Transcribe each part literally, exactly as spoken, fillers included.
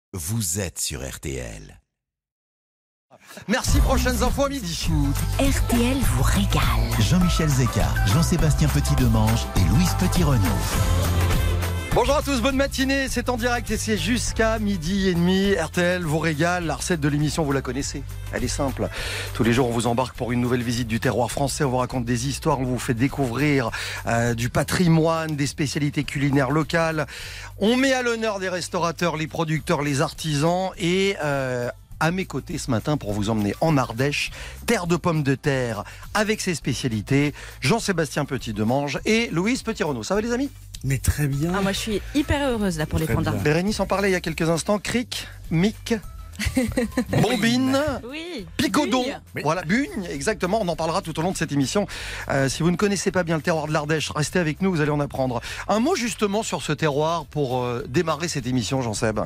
Vous êtes sur R T L. Merci, prochaines infos à midi. R T L vous régale. Jean-Michel Zeka, Jean-Sébastien Petit-Demange et Louise Petit-Renaud. Bonjour à tous, bonne matinée, c'est en direct et c'est jusqu'à midi et demi. R T L vous régale, la recette de l'émission vous la connaissez, elle est simple. Tous les jours on vous embarque pour une nouvelle visite du terroir français, on vous raconte des histoires, on vous fait découvrir euh, du patrimoine, des spécialités culinaires locales. On met à l'honneur des restaurateurs, les producteurs, les artisans et... Euh, à mes côtés ce matin pour vous emmener en Ardèche, terre de pommes de terre avec ses spécialités, Jean-Sébastien Petit-Demange et Louise Petit-Renaud. Ça va les amis ? Mais très bien. Ah, moi je suis hyper heureuse là pour Très les pandas. bien. Bérénice en parlait il y a quelques instants, cric, mic, bombine, Oui. picodon, Bugne. Oui. voilà, bugne, exactement, on en parlera tout au long de cette émission. Euh, si vous ne connaissez pas bien le terroir de l'Ardèche, restez avec nous, vous allez en apprendre. Un mot justement sur ce terroir pour euh, démarrer cette émission, Jean-Seb.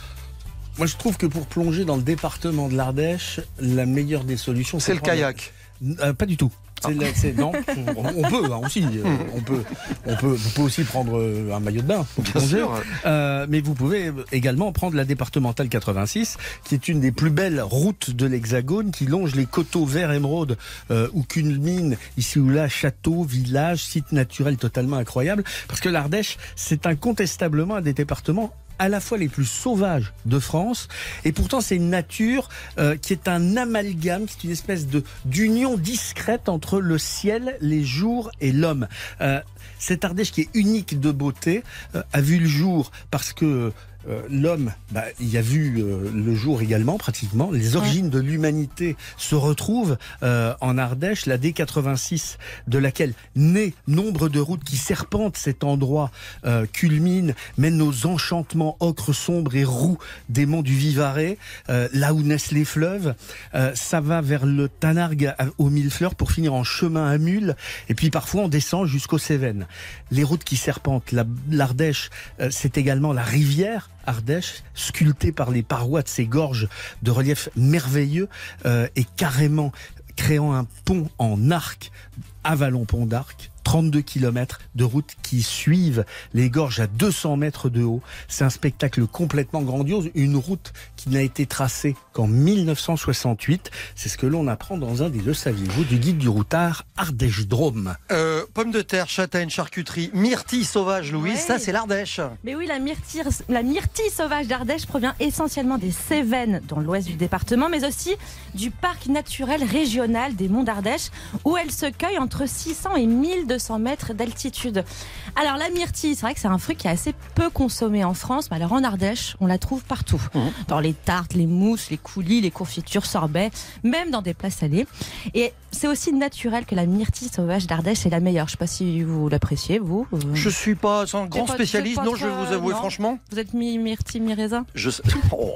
Moi, je trouve que pour plonger dans le département de l'Ardèche, la meilleure des solutions, C'est le prendre- kayak. Euh, Pas du tout. C'est la- c'est- non, on, on peut hein, aussi. euh, on peut, on peut, vous pouvez aussi prendre euh, un maillot de bain. pour Bien plonger. sûr. Euh, mais vous pouvez également prendre la départementale quatre-vingt-six, qui est une des plus belles routes de l'Hexagone, qui longe les coteaux vert émeraude, euh, où culmine ici ou là châteaux, villages, sites naturels totalement incroyables. Parce que l'Ardèche, c'est incontestablement un des départements à la fois les plus sauvages de France, et pourtant c'est une nature euh, qui est un amalgame, qui est une espèce de d'union discrète entre le ciel, les jours et l'homme. Euh, cette Ardèche qui est unique de beauté euh, a vu le jour parce que euh, l'homme, bah, il a vu euh, le jour également pratiquement. Les origines de l'humanité se retrouvent euh, en Ardèche, la D quatre-vingt-six de laquelle naît nombre de routes qui serpentent cet endroit, euh, culmine, mène aux enchantements ocre sombre et roux des monts du Vivarais, euh, là où naissent les fleuves. Euh, ça va vers le Tanargue à- aux mille fleurs pour finir en chemin à mule, et puis parfois on descend jusqu'aux Cévennes. Les routes qui serpentent la- l'Ardèche, euh, c'est également la rivière Ardèche, sculptée par les parois de ces gorges de relief merveilleux, euh, et carrément créant un pont en arc, Avalon-Pont d'Arc, trente-deux kilomètres de routes qui suivent les gorges à deux cents mètres de haut. C'est un spectacle complètement grandiose, une route qui n'a été tracée qu'en mille neuf cent soixante-huit. C'est ce que l'on apprend dans un des Le saviez-vous du guide du routard Ardèche Drôme. Euh, pommes de terre, châtaigne, charcuterie, myrtille sauvage, Louise, Ouais. ça c'est l'Ardèche. Mais oui, la myrtille, la myrtille sauvage d'Ardèche provient essentiellement des Cévennes dans l'ouest du département, mais aussi du parc naturel régional des Monts d'Ardèche, où elle se cueille entre six cents et mille deux cents mètres d'altitude. Alors la myrtille, c'est vrai que c'est un fruit qui est assez peu consommé en France, mais alors en Ardèche, on la trouve partout. Mmh. Dans les tartes, les mousses, les coulis, les confitures, sorbets, même dans des plats salés. Et c'est aussi naturel que la myrtille sauvage d'Ardèche est la meilleure. Je ne sais pas si vous l'appréciez, vous. euh, Je suis pas un grand pas- spécialiste, c'est pas non, je vais trop, vous avouer non. franchement. Vous êtes mi-myrtille, mi-raisin? Je sais- Oh.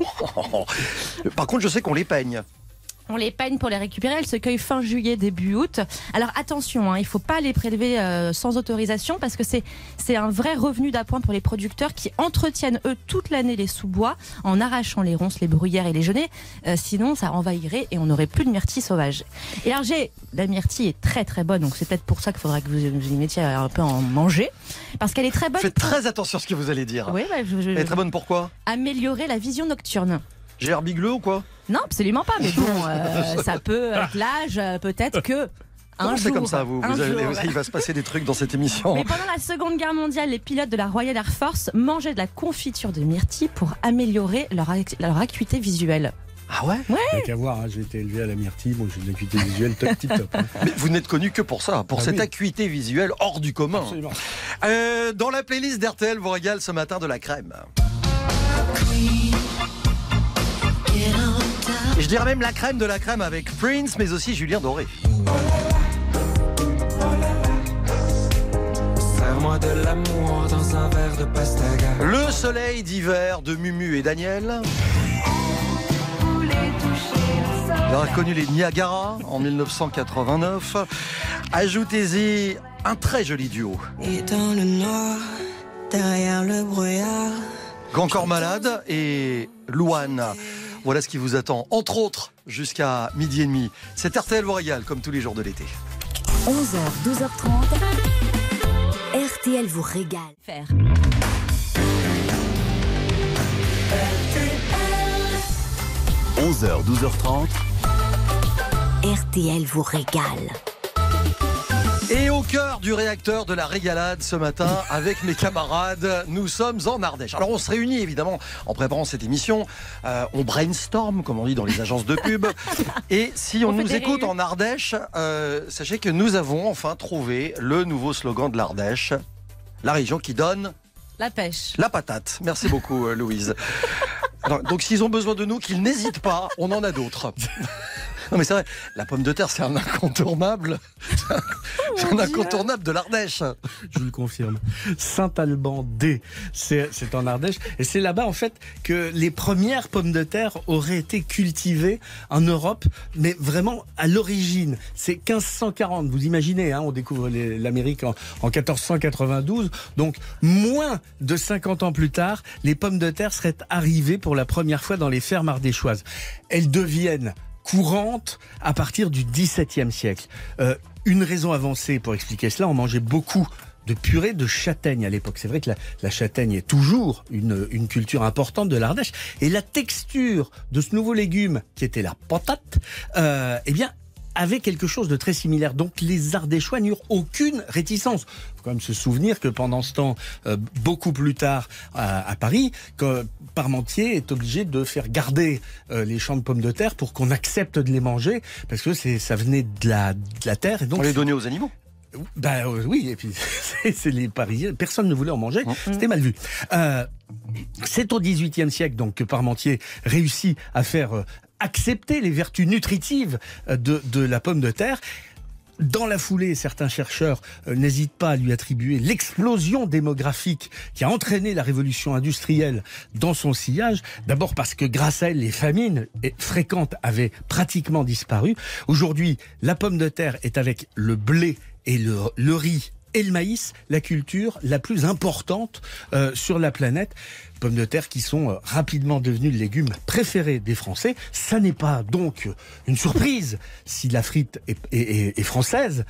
Par contre, je sais qu'on les peigne. On les peigne pour les récupérer. Elles se cueillent fin juillet, début août. Alors attention, hein, il ne faut pas les prélever euh, sans autorisation parce que c'est, c'est un vrai revenu d'appoint pour les producteurs qui entretiennent eux toute l'année les sous-bois en arrachant les ronces, les bruyères et les genêts. Euh, sinon, ça envahirait et on n'aurait plus de myrtille sauvage. Et alors j'ai, la myrtille est très très bonne, donc c'est peut-être pour ça qu'il faudra que vous vous y mettiez un peu en manger parce qu'elle est très bonne. Faites pour- très attention à ce que vous allez dire. Oui, bah, je, je- Elle est très bonne pourquoi ? améliorer la vision nocturne. J'ai l'air bigleux ou quoi ? Non, absolument pas. Mais bon, euh, ça peut, avec l'âge, euh, peut-être que. Un Comment c'est jour, comme ça, vous, un vous allez- jour. Il va se passer des trucs dans cette émission. Mais pendant la Seconde Guerre mondiale, les pilotes de la Royal Air Force mangeaient de la confiture de myrtille pour améliorer leur, ac- leur acuité visuelle. Ah ouais ? Il n'y a qu'à voir, hein, j'ai été élevé à la myrtille, bon, j'ai une acuité visuelle top, tip top. hein. Mais vous n'êtes connu que pour ça, pour Ah cette oui. acuité visuelle hors du commun. Absolument. Euh, dans la playlist d'R T L vous régale ce matin de la crème. Et je dirais même la crème de la crème avec Prince, mais aussi Julien Doré. Serre-moi de l'amour dans un verre de pastaga. Le soleil d'hiver de Mumu et Daniel. Il a connu les Niagara en mille neuf cent quatre-vingt-neuf. Ajoutez-y un très joli duo. Et dans le noir, derrière le brouillard. Grand Corps Malade et Louane. Voilà ce qui vous attend, entre autres, jusqu'à midi et demi. C'est R T L vous régale, comme tous les jours de l'été. onze heures, douze heures trente. R T L vous régale. Faire. R T L. onze heures, douze heures trente. R T L vous régale. Et au cœur du réacteur de la régalade ce matin, avec mes camarades, nous sommes en Ardèche. Alors on se réunit évidemment en préparant cette émission, euh, on brainstorm comme on dit dans les agences de pub. Et si on, on nous écoute réunions. en Ardèche, euh, sachez que nous avons enfin trouvé le nouveau slogan de l'Ardèche, la région qui donne la pêche, la patate. Merci beaucoup euh, Louise. Alors, donc s'ils ont besoin de nous, qu'ils n'hésitent pas, on en a d'autres. Non mais c'est vrai, la pomme de terre c'est un incontournable, c'est un incontournable de l'Ardèche. Je vous le confirme. Saint-Alban-D, c'est, c'est en Ardèche. Et c'est là-bas en fait que les premières pommes de terre auraient été cultivées en Europe, mais vraiment à l'origine. C'est quinze cent quarante, vous imaginez, hein, on découvre les, l'Amérique en, en quatorze cent quatre-vingt-douze. Donc moins de cinquante ans plus tard, les pommes de terre seraient arrivées pour la première fois dans les fermes ardéchoises. Elles deviennent courante à partir du dix-septième siècle. Euh, une raison avancée pour expliquer cela, on mangeait beaucoup de purée de châtaigne à l'époque. C'est vrai que la, la châtaigne est toujours une, une culture importante de l'Ardèche. Et la texture de ce nouveau légume, qui était la patate, euh, eh bien, avait quelque chose de très similaire. Donc les Ardéchois n'eurent aucune réticence. Il faut quand même se souvenir que pendant ce temps, euh, beaucoup plus tard à, à Paris, que Parmentier est obligé de faire garder euh, les champs de pommes de terre pour qu'on accepte de les manger, parce que c'est, ça venait de la, de la terre. Et donc, on les donnait aux animaux. Ben euh, oui, et puis c'est, c'est les Parisiens, personne ne voulait en manger, mmh. C'était mal vu. Euh, c'est au dix-huitième siècle donc que Parmentier réussit à faire euh, accepter les vertus nutritives de, de la pomme de terre. Dans la foulée, certains chercheurs euh, n'hésitent pas à lui attribuer l'explosion démographique qui a entraîné la révolution industrielle dans son sillage. D'abord parce que grâce à elle, les famines fréquentes avaient pratiquement disparu. Aujourd'hui, la pomme de terre est avec le blé et le, le riz et le maïs, la culture la plus importante euh, sur la planète. Pommes de terre qui sont euh, rapidement devenues le légume préféré des Français. Ça n'est pas donc une surprise si la frite est, est, est, est française.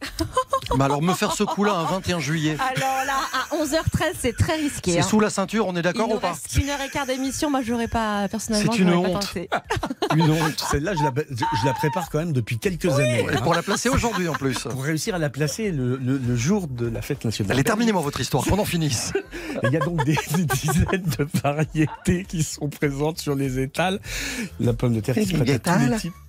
Mais alors me faire ce coup-là un vingt et un juillet. Alors là, à onze heures treize, c'est très risqué. C'est hein. sous la ceinture, on est d'accord Il ou pas? reste une heure et quart d'émission, moi j'aurais pas, personnellement, c'est une j'aurais honte. pas tenté. Une honte. Celle-là, je la, je la prépare quand même depuis quelques oui, années. Et pour la placer aujourd'hui en plus. Pour réussir à la placer le, le, le jour de la fête nationale. Allez, terminez-moi votre histoire, qu'on en finisse. Il y a donc des, des dizaines de variétés qui sont présentes sur les étals. La pomme de terre qui se prête à tous les types.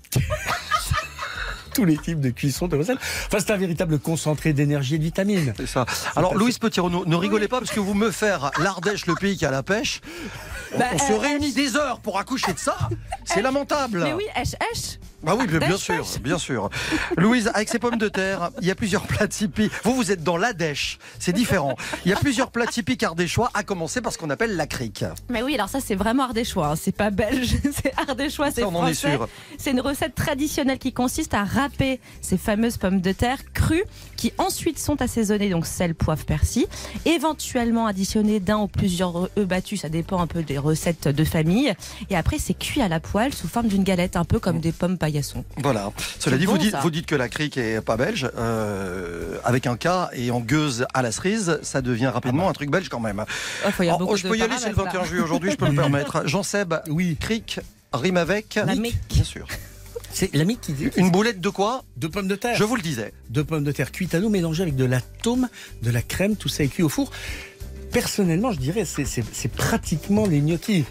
tous les types de cuisson de recettes. Enfin, c'est un véritable concentré d'énergie et de vitamines. C'est ça. Alors, Louise Petit-Renaud, ne rigolez pas parce que vous me faire l'Ardèche, le pays qui a la pêche. On, bah, on se euh, réunit H... des heures pour accoucher de ça. C'est H... lamentable. Mais oui, H H. Bah oui, bien sûr, bien sûr. Louise, avec ces pommes de terre, il y a plusieurs plats typiques. Vous, vous êtes dans l'Ardèche, c'est différent. Il y a plusieurs plats typiques ardéchois, à commencer par ce qu'on appelle la crique. Mais oui, alors ça, c'est vraiment ardéchois. Hein. C'est pas belge, c'est ardéchois, c'est ça, on français. En est sûr. C'est une recette traditionnelle qui consiste à râper ces fameuses pommes de terre crues, qui ensuite sont assaisonnées, donc sel, poivre, persil, éventuellement additionnées d'un ou plusieurs œufs battus, ça dépend un peu des recettes de famille. Et après, c'est cuit à la poêle sous forme d'une galette, un peu comme des pommes paillasson. Voilà. Cela c'est dit, bon, vous, dites, ça. vous dites que la crique est pas belge. Euh, avec un K et en gueuse à la cerise, ça devient rapidement ah bah. un truc belge quand même. Oh, faut y Alors, oh, je peux y aller, c'est le vingt et un juillet aujourd'hui, je peux me permettre. Jean-Seb, oui. Crique rime avec la mique. Bien sûr. C'est la mique qui dit. Une boulette de quoi? De pommes de terre. Je vous le disais. De pommes de terre cuites à l'eau, mélangées avec de la tome, de la crème, tout ça est cuit au four. Personnellement, je dirais, c'est, c'est, c'est pratiquement les gnocchis.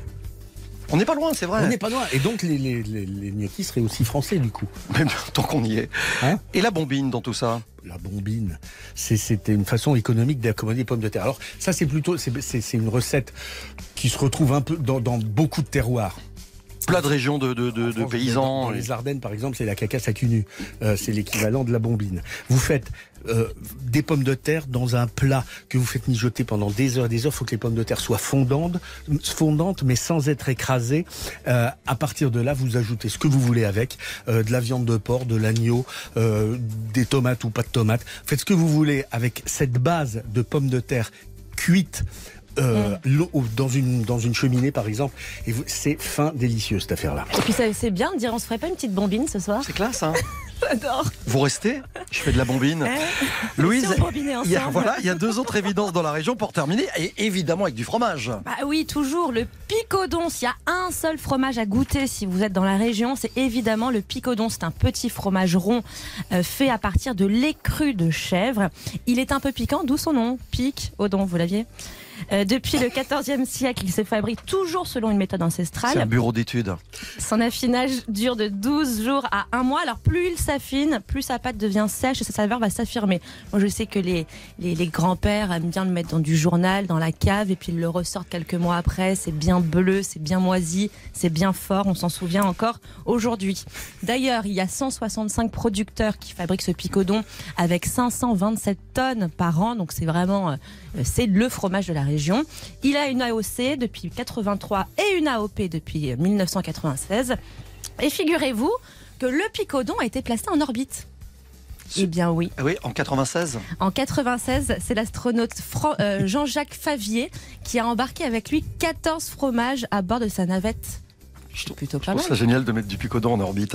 On n'est pas loin, c'est vrai. On n'est pas loin. Et donc, les, les, les, les gnocchis seraient aussi français, du coup. Mais bien, tant qu'on y est. Hein? Et la bombine dans tout ça? La bombine, c'est, c'était une façon économique d'accommoder les pommes de terre. Alors, ça, c'est plutôt, c'est, c'est, c'est une recette qui se retrouve un peu dans, dans beaucoup de terroirs. Plat de région de, de, de, de paysans. Dans les Ardennes, par exemple, c'est la cacasse à cunu. Euh, c'est l'équivalent de la bombine. Vous faites euh, des pommes de terre dans un plat que vous faites mijoter pendant des heures et des heures. Il faut que les pommes de terre soient fondantes, fondantes mais sans être écrasées. Euh, à partir de là, vous ajoutez ce que vous voulez avec. Euh, de la viande de porc, de l'agneau, euh, des tomates ou pas de tomates. Faites ce que vous voulez avec cette base de pommes de terre cuites. Euh, mmh. l'eau, dans une dans une cheminée par exemple, et vous, c'est fin délicieux cette affaire-là. Et puis ça, c'est bien de dire on se ferait pas une petite bombine ce soir? C'est classe, hein. J'adore. Vous restez? Je fais de la bombine. Eh, Louise, si on bombinait il y a, ensemble. voilà, il y a deux autres évidences dans la région pour terminer, et évidemment avec du fromage. Bah oui, toujours le picodon. S'il y a un seul fromage à goûter si vous êtes dans la région, c'est évidemment le picodon. C'est un petit fromage rond euh, fait à partir de lait cru de chèvre. Il est un peu piquant, d'où son nom, pic-odon, vous l'aviez Euh, depuis le quatorzième siècle, il se fabrique toujours selon une méthode C'est un ancestrale. bureau d'études. Son affinage dure de douze jours à un mois. Alors plus il s'affine, plus sa pâte devient sèche et sa saveur va s'affirmer. Moi je sais que les, les, les grands-pères aiment bien le mettre dans du journal, dans la cave, et puis ils le ressortent quelques mois après. C'est bien bleu, c'est bien moisi, c'est bien fort, on s'en souvient encore aujourd'hui. D'ailleurs, il y a cent soixante-cinq producteurs qui fabriquent ce picodon avec cinq cent vingt-sept tonnes par an. Donc c'est vraiment, euh, c'est le fromage de la région. Il a une A O C depuis quatre-vingt-trois et une A O P depuis mille neuf cent quatre-vingt-seize. Et figurez-vous que le picodon a été placé en orbite. Eh bien oui. Ah oui, en quatre-vingt-seize. En quatre-vingt-seize, c'est l'astronaute Fran- euh, Jean-Jacques Favier qui a embarqué avec lui quatorze fromages à bord de sa navette. Je trouve, Plutôt je pas trouve mal. ça génial de mettre du picodon en orbite.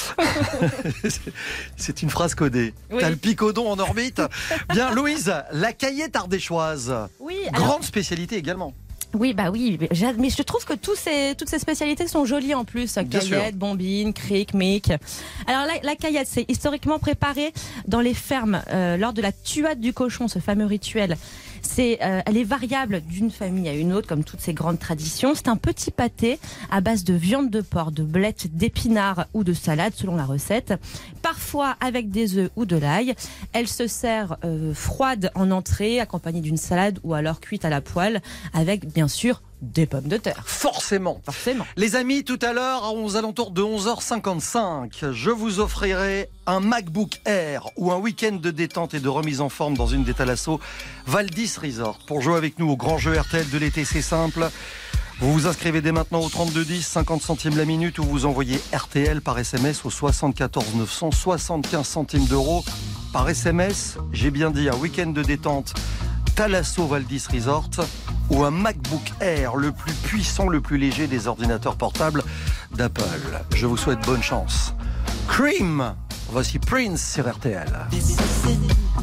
C'est- C'est une phrase codée. Oui. T'as le picodon en orbite. Bien, Louise, la caillette ardéchoise. Oui, alors- Grande spécialité également. Oui, bah oui, mais j'ai- mais je trouve que tous ces, toutes ces spécialités sont jolies en plus. Bien sûr. Caillette, bombine, cric, mic. Alors la, la caillette, c'est historiquement préparé dans les fermes euh, lors de la tuade du cochon, ce fameux rituel. C'est, euh, elle est variable d'une famille à une autre, comme toutes ces grandes traditions. C'est un petit pâté à base de viande de porc, de blettes, d'épinards ou de salade, selon la recette. Parfois avec des œufs ou de l'ail. Elle se sert euh, froide en entrée, accompagnée d'une salade ou alors cuite à la poêle, avec bien sûr des pommes de terre. Forcément. Forcément. Les amis, tout à l'heure, aux alentours de onze heures cinquante-cinq, je vous offrirai un MacBook Air ou un week-end de détente et de remise en forme dans une des Thalasso Valdis Resort. Pour jouer avec nous au grand jeu R T L de l'été, c'est simple. Vous vous inscrivez dès maintenant au trente-deux dix, cinquante centimes la minute, ou vous envoyez R T L par S M S au soixante-quatorze neuf cents, soixante-quinze centimes d'euros par S M S. J'ai bien dit un week-end de détente Thalasso Valdis Resort ou un MacBook Air, le plus puissant, le plus léger des ordinateurs portables d'Apple. Je vous souhaite bonne chance. Cream, voici Prince sur R T L. This is it.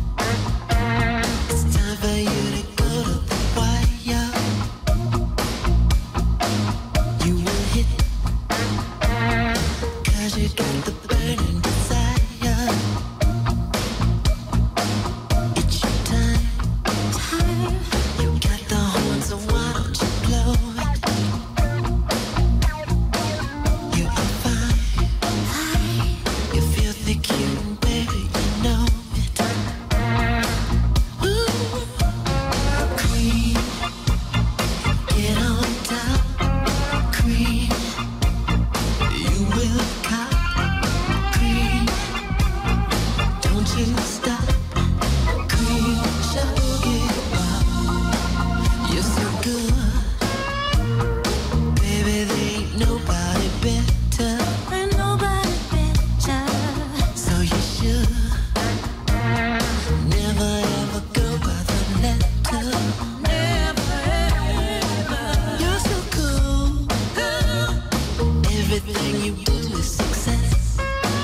It's time for you to go to the wire. You will hit, 'cause you got the burning desire. It's your time. You got the horns, so why don't you blow it? You're fine. You feel the cute, baby, you know it. Ooh, cream, get on top, cream. You will cop, cream. Don't you stop, cream. Sugar, you're so good, baby. There ain't nobody better. Ain't nobody better. So you should never ever go by the letter. Never ever. You're so cool. Everything you do is success.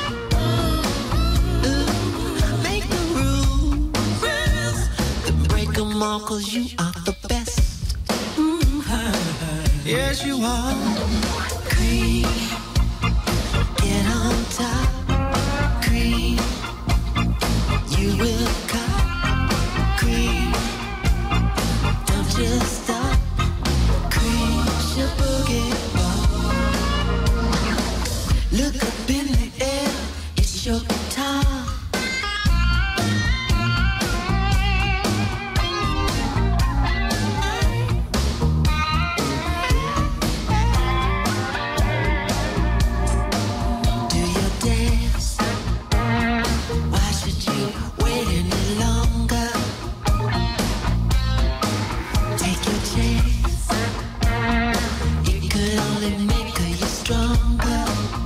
Ooh, make the rules. Then break 'em all 'cause you are the best. Yes, you are. Cream, get on top. Cream, you will cop. Cream, don't just stop. Cream, your boogie. Look up in the air, it's your time. Do your dance. Why should you wait any longer? Take your chance. It could only make you stronger.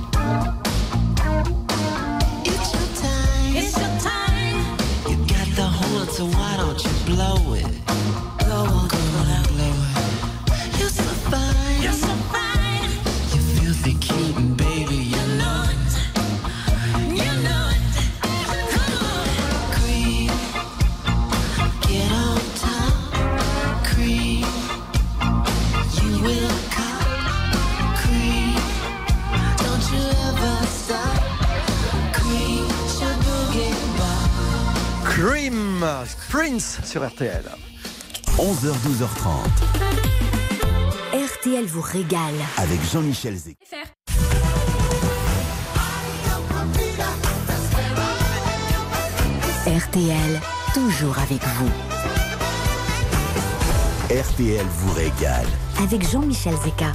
It's your time. It's your time. You got the horn, so why don't you blow it? Blow on, go on, blow it. You're so fine. You're so fine. You filthy cute, and baby, you know it. You know it. Dream, Prince sur R T L. onze heures douze heures trente. R T L vous régale. Avec Jean-Michel Zeka. R T L, toujours avec vous. R T L vous régale. Avec Jean-Michel Zeka.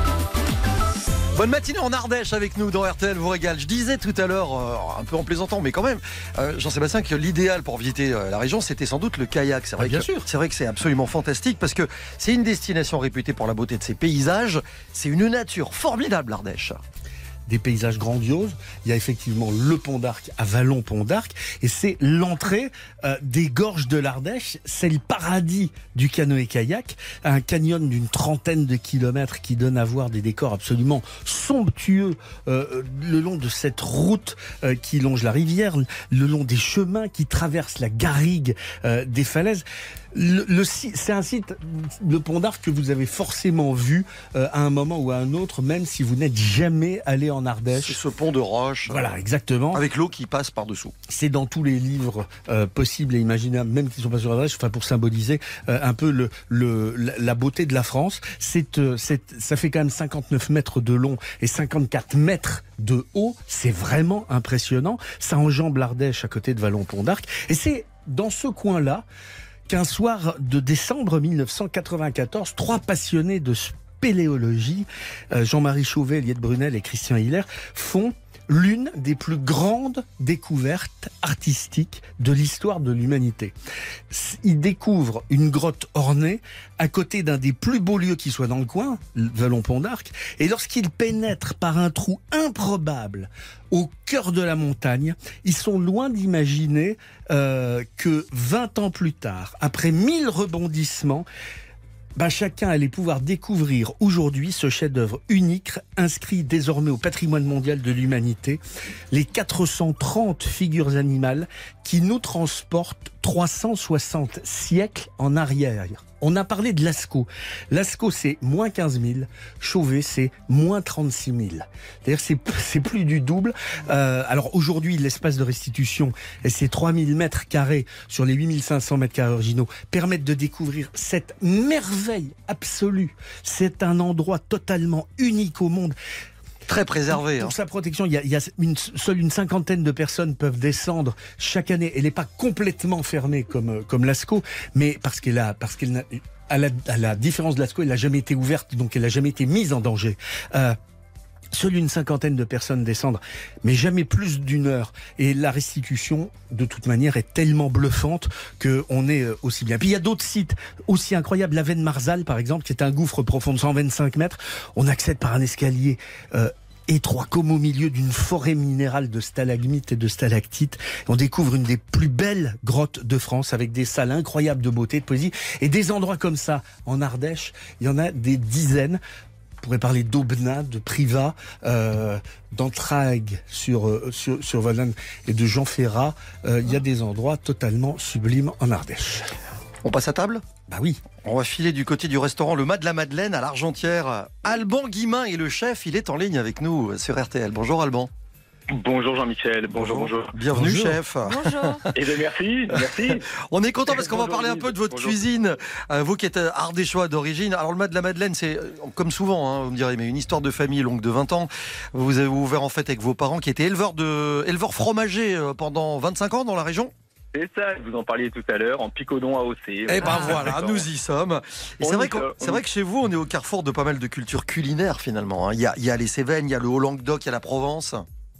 Bonne matinée en Ardèche avec nous dans R T L vous régale. Je disais tout à l'heure, euh, un peu en plaisantant, mais quand même, euh, Jean-Sébastien, que l'idéal pour visiter euh, la région, c'était sans doute le kayak. C'est vrai, ah, bien que, sûr. C'est vrai que c'est absolument fantastique parce que c'est une destination réputée pour la beauté de ses paysages. C'est une nature formidable, l'Ardèche. Des paysages grandioses. Il y a effectivement le Pont d'Arc à Vallon-Pont d'Arc et c'est l'entrée euh, des gorges de l'Ardèche. C'est le paradis du canoë-kayak, un canyon d'une trentaine de kilomètres qui donne à voir des décors absolument somptueux euh, le long de cette route euh, qui longe la rivière, le long des chemins qui traversent la garrigue euh, des falaises. Le, le, c'est un site, le Pont d'Arc, que vous avez forcément vu euh, à un moment ou à un autre, même si vous n'êtes jamais allé en Ardèche. C'est ce pont de roche. Voilà, exactement. Avec l'eau qui passe par-dessous. C'est dans tous les livres euh, possibles et imaginables, même qui ne sont pas sur l'Ardèche, enfin pour symboliser euh, un peu le, le, la beauté de la France. C'est, euh, c'est, ça fait quand même cinquante-neuf mètres de long et cinquante-quatre mètres de haut. C'est vraiment impressionnant. Ça enjambe l'Ardèche à côté de Vallon-Pont d'Arc. Et c'est dans ce coin-là qu'un soir de décembre mille neuf cent quatre-vingt-quatorze, trois passionnés de spéléologie, euh, Jean-Marie Chauvet, Eliette Brunel et Christian Hiller, font l'une des plus grandes découvertes artistiques de l'histoire de l'humanité. Ils découvrent une grotte ornée à côté d'un des plus beaux lieux qui soit dans le coin, Vallon-Pont d'Arc, et lorsqu'ils pénètrent par un trou improbable au cœur de la montagne, ils sont loin d'imaginer euh, que vingt ans plus tard, après mille rebondissements, ben chacun allait pouvoir découvrir aujourd'hui ce chef-d'œuvre unique, inscrit désormais au patrimoine mondial de l'humanité, les quatre cent trente figures animales qui nous transportent trois cent soixante siècles en arrière. On a parlé de Lascaux. Lascaux, c'est moins quinze mille. Chauvet, c'est moins trente-six mille. C'est-à-dire c'est, c'est plus du double. Euh, alors aujourd'hui, l'espace de restitution, et ces trois mille mètres carrés sur les huit mille cinq cents mètres carrés originaux, permettent de découvrir cette merveille absolue. C'est un endroit totalement unique au monde. Très préservé. Pour hein. sa protection, il y a, il y a une, seule une cinquantaine de personnes peuvent descendre chaque année. Elle n'est pas complètement fermée comme, comme Lascaux, mais parce qu'elle a, parce qu'elle n'a, à la, à la différence de Lascaux, elle n'a jamais été ouverte, donc elle n'a jamais été mise en danger. Euh, Seule une cinquantaine de personnes descendent, mais jamais plus d'une heure. Et la restitution, de toute manière, est tellement bluffante qu'on est aussi bien. Puis il y a d'autres sites aussi incroyables. La Veine Marzal, par exemple, qui est un gouffre profond de cent vingt-cinq mètres. On accède par un escalier euh, étroit, comme au milieu d'une forêt minérale de stalagmites et de stalactites. On découvre une des plus belles grottes de France, avec des salles incroyables de beauté, de poésie. Et des endroits comme ça, en Ardèche, il y en a des dizaines. On pourrait parler d'Aubenas, de Privas, euh, d'Entraigues sur, euh, sur, sur Valognes et de Jean Ferrat. Euh, il y a des endroits totalement sublimes en Ardèche. On passe à table ? Bah oui. On va filer du côté du restaurant Le Mas de la Madeleine à l'Argentière. Alban Guimain est le chef, il est en ligne avec nous sur R T L. Bonjour Alban. Bonjour Jean-Michel, bonjour, bonjour. Bienvenue bonjour. chef. Bonjour. Et bien merci, merci. On est content parce qu'on va parler un peu de votre Bonjour. cuisine. Euh, vous qui êtes ardéchois d'origine. Alors le Mas de la Madeleine, c'est euh, comme souvent, hein, vous me direz, mais une histoire de famille longue de vingt ans. Vous avez ouvert en fait avec vos parents qui étaient éleveurs, de, éleveurs fromagers euh, pendant vingt-cinq ans dans la région. C'est ça, vous en parliez tout à l'heure, en Picodon A O C. Eh ben voilà, nous y sommes. Et On c'est vrai, y que, sommes. c'est vrai que chez vous, on est au carrefour de pas mal de cultures culinaires finalement. hein. Il y a, il y a les Cévennes, il y a le Haut-Languedoc, il y a la Provence.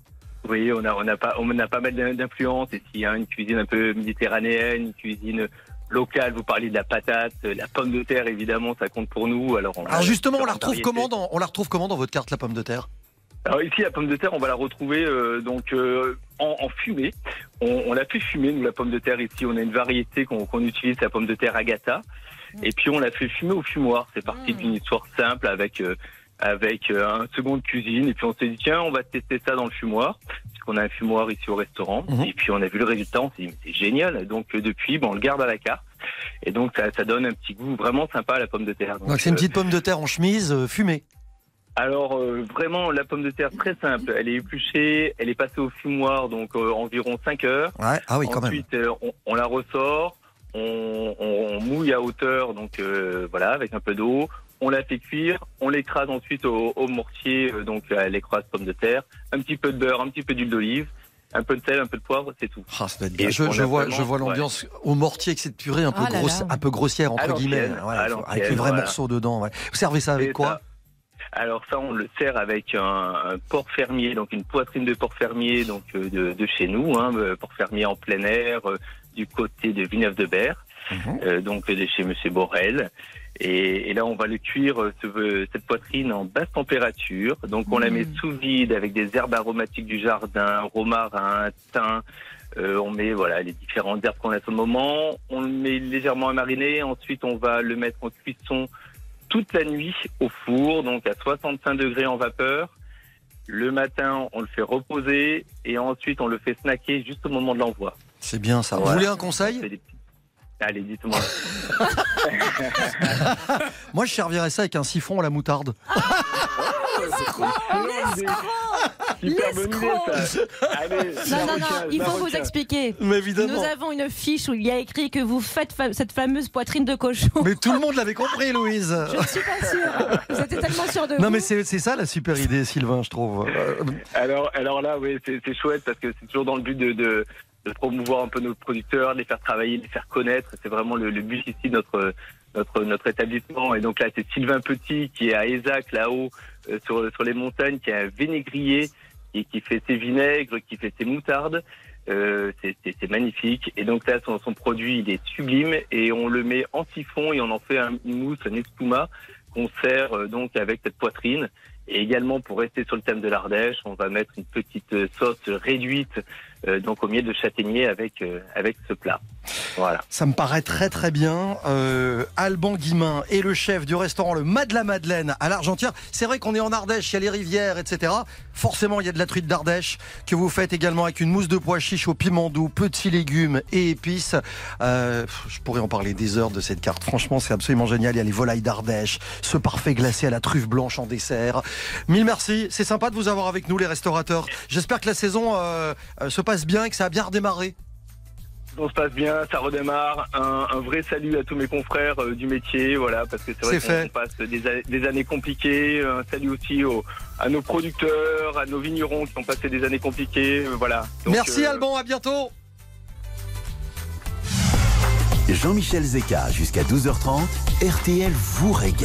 Oui, on a, on a pas, on a pas mal d'influences. Et s'il y a une cuisine un peu méditerranéenne, une cuisine locale, vous parliez de la patate, la pomme de terre, évidemment, ça compte pour nous. Alors, on a Alors justement, on la différentes retrouve variétés. comment dans, on la retrouve comment dans votre carte, la pomme de terre? Alors ici, la pomme de terre, on va la retrouver euh, donc euh, en, en fumée. On, on la fait fumer, nous, la pomme de terre. Ici, on a une variété qu'on qu'on utilise, la pomme de terre Agatha. Et puis, on la fait fumer au fumoir. C'est parti Mmh. d'une histoire simple avec euh, avec euh, un second de cuisine. Et puis, on s'est dit, tiens, on va tester ça dans le fumoir, puisqu'on a un fumoir ici au restaurant. Mmh. Et puis, on a vu le résultat, on s'est dit, mais c'est génial. Donc, euh, depuis, bon, on le garde à la carte. Et donc, ça, ça donne un petit goût vraiment sympa à la pomme de terre. Donc c'est une euh, petite pomme de terre en chemise euh, fumée. Alors euh, vraiment la pomme de terre très simple, elle est épluchée, elle est passée au fumoir donc euh, environ cinq heures. Ouais. Ah oui, quand Ensuite, même. euh, on, on la ressort, on, on, on mouille à hauteur donc euh, voilà avec un peu d'eau. On la fait cuire, on l'écrase ensuite au, au mortier euh, donc à l'écrase pomme de terre, un petit peu de beurre, un petit peu d'huile d'olive, un peu de sel, un peu de poivre, c'est tout. Ah, ça doit être bien. Et Je, on je a vois, vraiment- je vois l'ambiance au mortier avec cette purée un peu, Oh là grosse, là. un peu grossière entre À guillemets, l'ancienne, ouais, à faut- avec l'ancienne, les vrais voilà. morceaux dedans. Ouais. Vous servez ça avec C'est quoi ça. Alors ça, on le sert avec un, un porc fermier, donc une poitrine de porc fermier, donc euh, de, de chez nous, hein, euh, porc fermier en plein air, euh, du côté de Villeneuve-de-Berre, Mhm. euh, donc de chez Monsieur Borel. Et, et là, on va le cuire euh, ce- cette poitrine en basse température. Donc on la met sous vide avec des herbes aromatiques du jardin, romarin, thym. Euh, on met voilà les différentes herbes qu'on a sur le moment. On le met légèrement à mariner. Ensuite, on va le mettre en cuisson toute la nuit au four, donc à soixante-cinq degrés en vapeur. Le matin, on le fait reposer et ensuite on le fait snacker juste au moment de l'envoi. C'est bien ça. Vous Voilà. voulez un conseil? C'est des petits- Allez, dites-moi. Moi, je servirais ça avec un siphon à la moutarde. Super bonne idée, ça. Allez, Non, non, non, marocain, il faut vous marocain. expliquer. Mais évidemment. Nous avons une fiche où il y a écrit que vous faites fa- cette fameuse poitrine de cochon. Mais tout le monde l'avait compris, Louise. Je ne suis pas sûre. Vous étiez tellement sûr de vous. Non, mais c'est c'est ça la super idée, Sylvain, je trouve. Euh, Alors, alors là, oui, c'est c'est chouette parce que c'est toujours dans le but de, de, de promouvoir un peu nos producteurs, de les faire travailler, de les faire connaître. C'est vraiment le, le but ici de notre, notre, notre établissement. Et donc là, c'est Sylvain Petit qui est à Ézac, là-haut, euh, sur, sur les montagnes, qui est un vinaigrier et qui fait ses vinaigres, qui fait ses moutardes. Euh, c'est c'est- c'est magnifique. Et donc là, son, son produit, il est sublime et on le met en siphon et on en fait un, une mousse, un espuma qu'on sert euh, donc avec cette poitrine. Et également, pour rester sur le thème de l'Ardèche, on va mettre une petite euh, sauce réduite euh, donc au miel de châtaignier avec euh, avec ce plat. Voilà. Ça me paraît très très bien. Euh, Alban Guimin est le chef du restaurant Le Mas de la Madeleine à l'Argentière. C'est vrai qu'on est en Ardèche, il y a les rivières, et cetera. Forcément, il y a de la truite d'Ardèche que vous faites également avec une mousse de pois chiche au piment doux, petits légumes et épices. Euh, je pourrais en parler des heures de cette carte. Franchement, c'est absolument génial. Il y a les volailles d'Ardèche, ce parfait glacé à la truffe blanche en dessert. Mille merci. C'est sympa de vous avoir avec nous, les restaurateurs. J'espère que la saison euh, euh, se passe bien et que ça a bien redémarré. On se passe bien, ça redémarre. Un, un vrai salut à tous mes confrères euh, du métier, voilà, parce que c'est vrai C'est qu'on fait. passe des, a- des années compliquées. Un salut aussi aux, à nos producteurs, à nos vignerons qui ont passé des années compliquées, euh, voilà. Donc, Merci euh, Alban, à bientôt. Jean-Michel Zeka jusqu'à douze heures trente, R T L vous régale.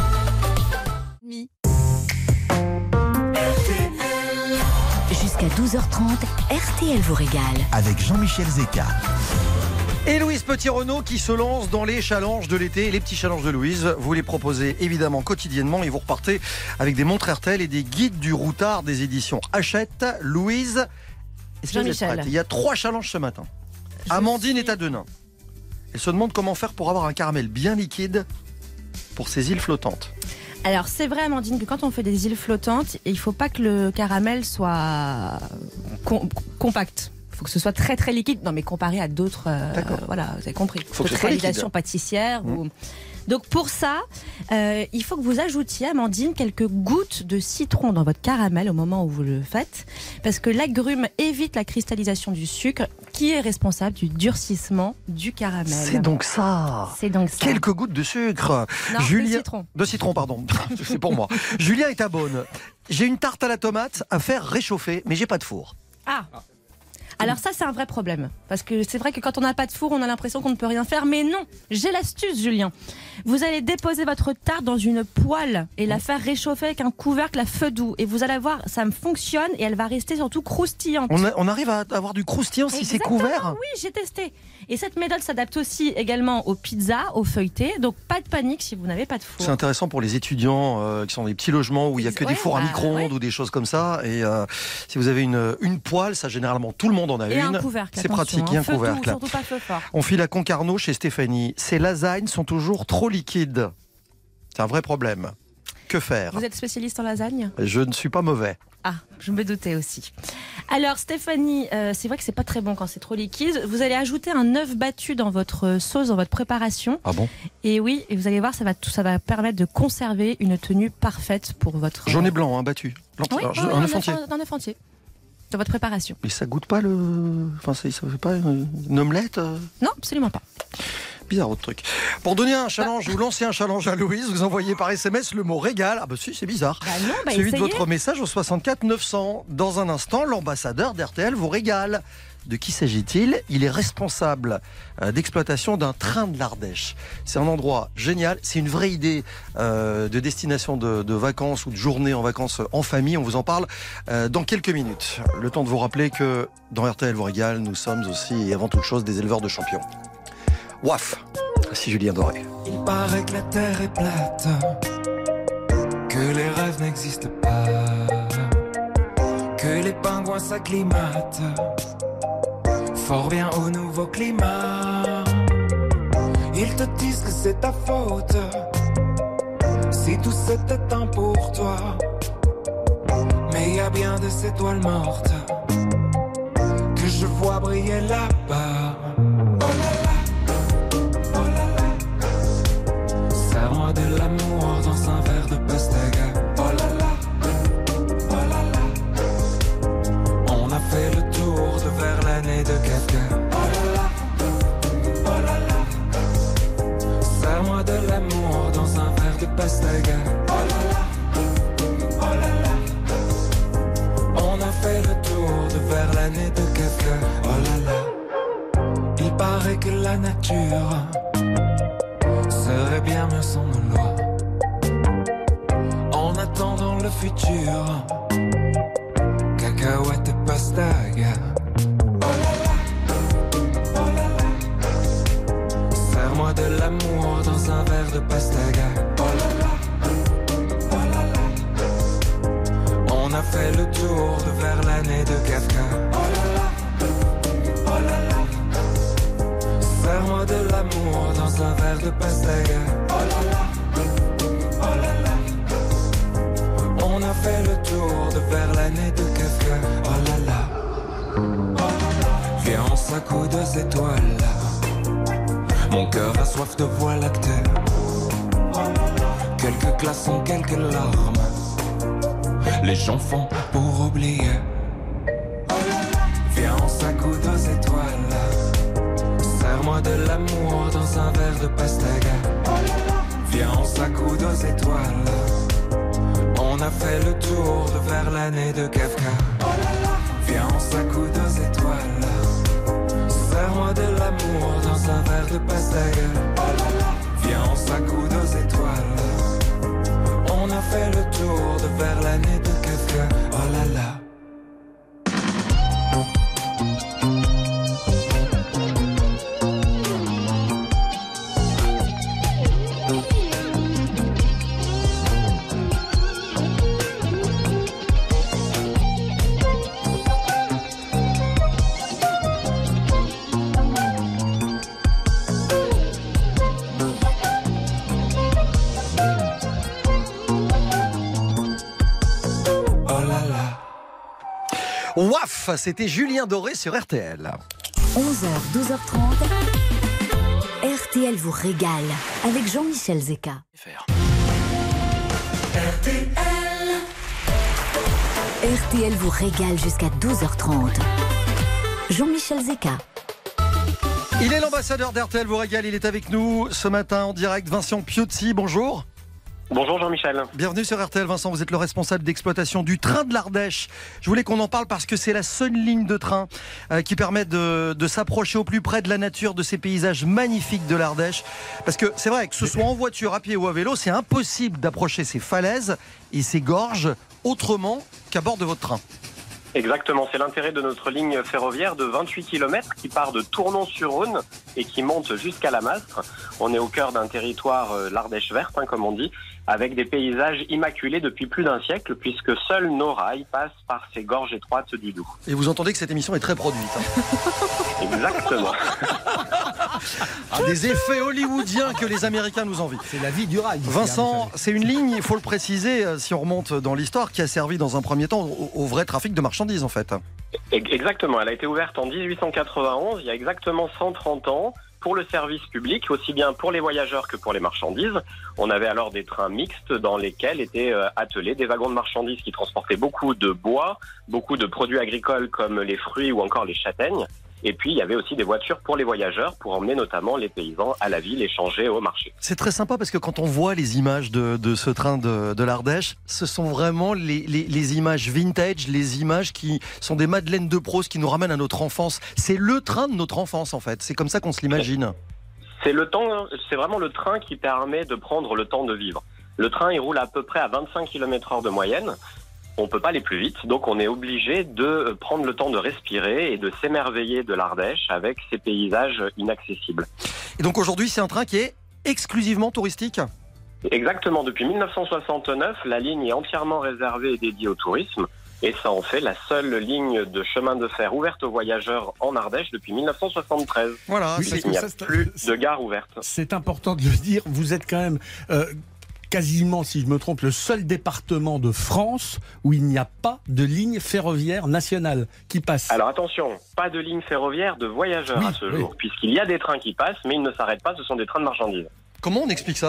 Jusqu'à douze heures trente, R T L vous régale. Avec Jean-Michel Zeka. Et Louise Petit-Renaud qui se lance dans les challenges de l'été. Les petits challenges de Louise, vous les proposez évidemment quotidiennement et vous repartez avec des montres R T L et des guides du routard des éditions Hachette. Louise, est-ce que vous êtes Jean-Michel. prête? Il y a trois challenges ce matin. Amandine est à Denain. Elle se demande comment faire pour avoir un caramel bien liquide pour ces îles flottantes. Alors c'est vrai Amandine que quand on fait des îles flottantes, il faut pas que le caramel soit com- compact. Il faut que ce soit très très liquide. Non mais comparé à d'autres, euh, D'accord. voilà, vous avez compris. Faut que ce D'autres soit réalisations liquide. pâtissières. Mmh. Ou... Donc pour ça, euh, il faut que vous ajoutiez, Amandine, quelques gouttes de citron dans votre caramel au moment où vous le faites, parce que l'agrume évite la cristallisation du sucre, qui est responsable du durcissement du caramel. C'est donc ça. C'est donc ça. Quelques gouttes de sucre. Non, Julien- de citron. De citron, pardon. C'est pour moi. Julien est à Beaune. J'ai une tarte à la tomate à faire réchauffer, mais j'ai pas de four. Ah. Alors ça c'est un vrai problème parce que c'est vrai que quand on n'a pas de four on a l'impression qu'on ne peut rien faire, mais non, j'ai l'astuce Julien. Vous allez déposer votre tarte dans une poêle et la faire réchauffer avec un couvercle à feu doux et vous allez voir, ça me fonctionne et elle va rester surtout croustillante. On, a- on arrive à avoir du croustillant si c'est Exactement, couvert. Oui, j'ai testé. Et cette méthode s'adapte aussi également aux pizzas, aux feuilletés, donc pas de panique si vous n'avez pas de C'est four. intéressant pour les étudiants euh, qui sont dans des petits logements où il y a que Ouais, des fours à bah, micro-ondes ouais. ou des choses comme ça. Et euh, si vous avez une, une poêle, ça généralement tout le monde en a Et une. un couvercle, C'est attention, pratique, et hein, un feu doux, couvercle. surtout pas feu fort. On file à Concarneau chez Stéphanie. Ces lasagnes sont toujours trop liquides. C'est un vrai problème. Que faire? Vous êtes spécialiste en lasagne? Je ne suis pas mauvais. Ah, je me doutais aussi. Alors Stéphanie, euh, c'est vrai que c'est pas très bon quand c'est trop liquide. Vous allez ajouter un œuf battu dans votre sauce, dans votre préparation. Ah bon? Et oui, et vous allez voir, ça va, tout, ça va permettre de conserver une tenue parfaite pour votre... Jaune et blanc, hein, battu. Oui, Alors, je- ouais, un un œuf entier. Un œuf entier. Dans votre préparation. Mais ça goûte pas le... Enfin, ça, ça fait pas une, une omelette euh Non, absolument pas. Bizarre autre truc. Pour donner un challenge, vous lancez un challenge à Louise, vous envoyez par S M S le mot régal. Ah bah si, c'est bizarre. Bah non, bah Suivi de essayez. votre message au soixante-quatre neuf cents. Dans un instant, l'ambassadeur d'R T L vous régale. De qui s'agit-il? Il est responsable euh, d'exploitation d'un train de l'Ardèche. C'est un endroit génial, c'est une vraie idée euh, de destination de, de vacances ou de journée en vacances en famille. On vous en parle euh, dans quelques minutes. Le temps de vous rappeler que dans R T L vous régale, nous sommes aussi et avant toute chose des éleveurs de champions. Waf, voici Julien Doré. Il paraît que la terre est plate, que les rêves n'existent pas, que les pingouins s'acclimatent fort bien au nouveau climat. Ils te disent que c'est ta faute si tout c'était un pour toi. Mais y a bien des étoiles mortes que je vois briller là-bas. Serre-moi de l'amour dans un verre de pastaga. Oh là là, oh là là. On a fait le tour de Verlaine et de Kafka. Oh là là, oh là là. Serre-moi de l'amour dans un verre de pastaga. Oh là là, oh là là. On a fait le tour de Verlaine et de Kafka. Oh là là. Il paraît que la nature serait bien mieux sans nos lois. En attendant le futur, cacahuètes et pastaga. Oh là là, oh là là. Serre-moi de l'amour dans un verre de pastaga. Oh là là, oh là là. On a fait le tour de Verlaine et de Kafka. Oh là là, oh là là. Serre-moi de l'amour dans un verre de pastaga. Oh là là, oh là là. On a fait le tour de Verlaine et de Kafka. Oh là là, oh là là. Viens, on s'accoude aux étoiles. Mon cœur a soif de voie lactée. Quelques glaçons, quelques larmes. Les gens font pour oublier. Viens, on s'accoude aux étoiles. Serre-moi de l'amour dans un verre de pastaga. Viens, on s'accoude aux étoiles. On a fait le tour de Verlaine et de Kafka. Viens, on s'accoude aux étoiles. Serre-moi de l'amour dans un verre de pastaga. Viens, on s'accoude aux étoiles. On a fait le tour de Verlaine et de Kafka. Oh là là. Waf, c'était Julien Doré sur R T L. onze heures, douze heures trente. R T L vous régale avec Jean-Michel Zeka. R T L. R T L vous régale jusqu'à douze heures trente. Jean-Michel Zeka. Il est l'ambassadeur d'R T L vous régale, il est avec nous ce matin en direct. Vincent Piozzi, bonjour. Bonjour Jean-Michel. Bienvenue sur R T L. Vincent, vous êtes le responsable d'exploitation du train de l'Ardèche. Je voulais qu'on en parle parce que c'est la seule ligne de train euh, qui permet de, de s'approcher au plus près de la nature, de ces paysages magnifiques de l'Ardèche. Parce que c'est vrai que ce soit en voiture, à pied ou à vélo, c'est impossible d'approcher ces falaises et ces gorges autrement qu'à bord de votre train. Exactement, c'est l'intérêt de notre ligne ferroviaire de vingt-huit kilomètres qui part de Tournon-sur-Rhône et qui monte jusqu'à la Mastre. On est au cœur d'un territoire, euh, l'Ardèche verte, hein, comme on dit, avec des paysages immaculés depuis plus d'un siècle, puisque seuls nos rails passent par ces gorges étroites du Doubs. Et vous entendez que cette émission est très produite. Hein. Exactement. Ah, des effets hollywoodiens que les Américains nous envient. C'est la vie du rail. ici, Vincent, hein, c'est une ligne, il faut le préciser, euh, si on remonte dans l'histoire, qui a servi dans un premier temps au, au vrai trafic de marchandises en fait. Exactement, elle a été ouverte en dix-huit cent quatre-vingt-onze, il y a exactement cent trente ans, pour le service public, aussi bien pour les voyageurs que pour les marchandises. On avait alors des trains mixtes dans lesquels étaient euh, attelés des wagons de marchandises qui transportaient beaucoup de bois, beaucoup de produits agricoles comme les fruits ou encore les châtaignes. Et puis, il y avait aussi des voitures pour les voyageurs, pour emmener notamment les paysans à la ville, échanger au marché. C'est très sympa parce que quand on voit les images de, de ce train de, de l'Ardèche, ce sont vraiment les, les, les images vintage, les images qui sont des Madeleines de Proust qui nous ramènent à notre enfance. C'est le train de notre enfance, en fait. C'est comme ça qu'on se l'imagine. C'est le temps, c'est vraiment le train qui permet de prendre le temps de vivre. Le train, il roule à peu près à vingt-cinq kilomètres heure de moyenne. On peut pas aller plus vite, donc on est obligé de prendre le temps de respirer et de s'émerveiller de l'Ardèche avec ses paysages inaccessibles. Et donc aujourd'hui, c'est un train qui est exclusivement touristique ? Exactement, depuis mille neuf cent soixante-neuf, la ligne est entièrement réservée et dédiée au tourisme. Et ça en fait la seule ligne de chemin de fer ouverte aux voyageurs en Ardèche depuis mille neuf cent soixante-treize. Voilà, Oui, Il n'y a ça, c'est- plus c'est- de gare ouverte. C'est important de le dire. Vous êtes quand même euh, quasiment, si je me trompe, le seul département de France où il n'y a pas de ligne ferroviaire nationale qui passe. Alors attention, pas de ligne ferroviaire de voyageurs Oui, à ce oui. jour, puisqu'il y a des trains qui passent, mais ils ne s'arrêtent pas, ce sont des trains de marchandises. Comment on explique ça ?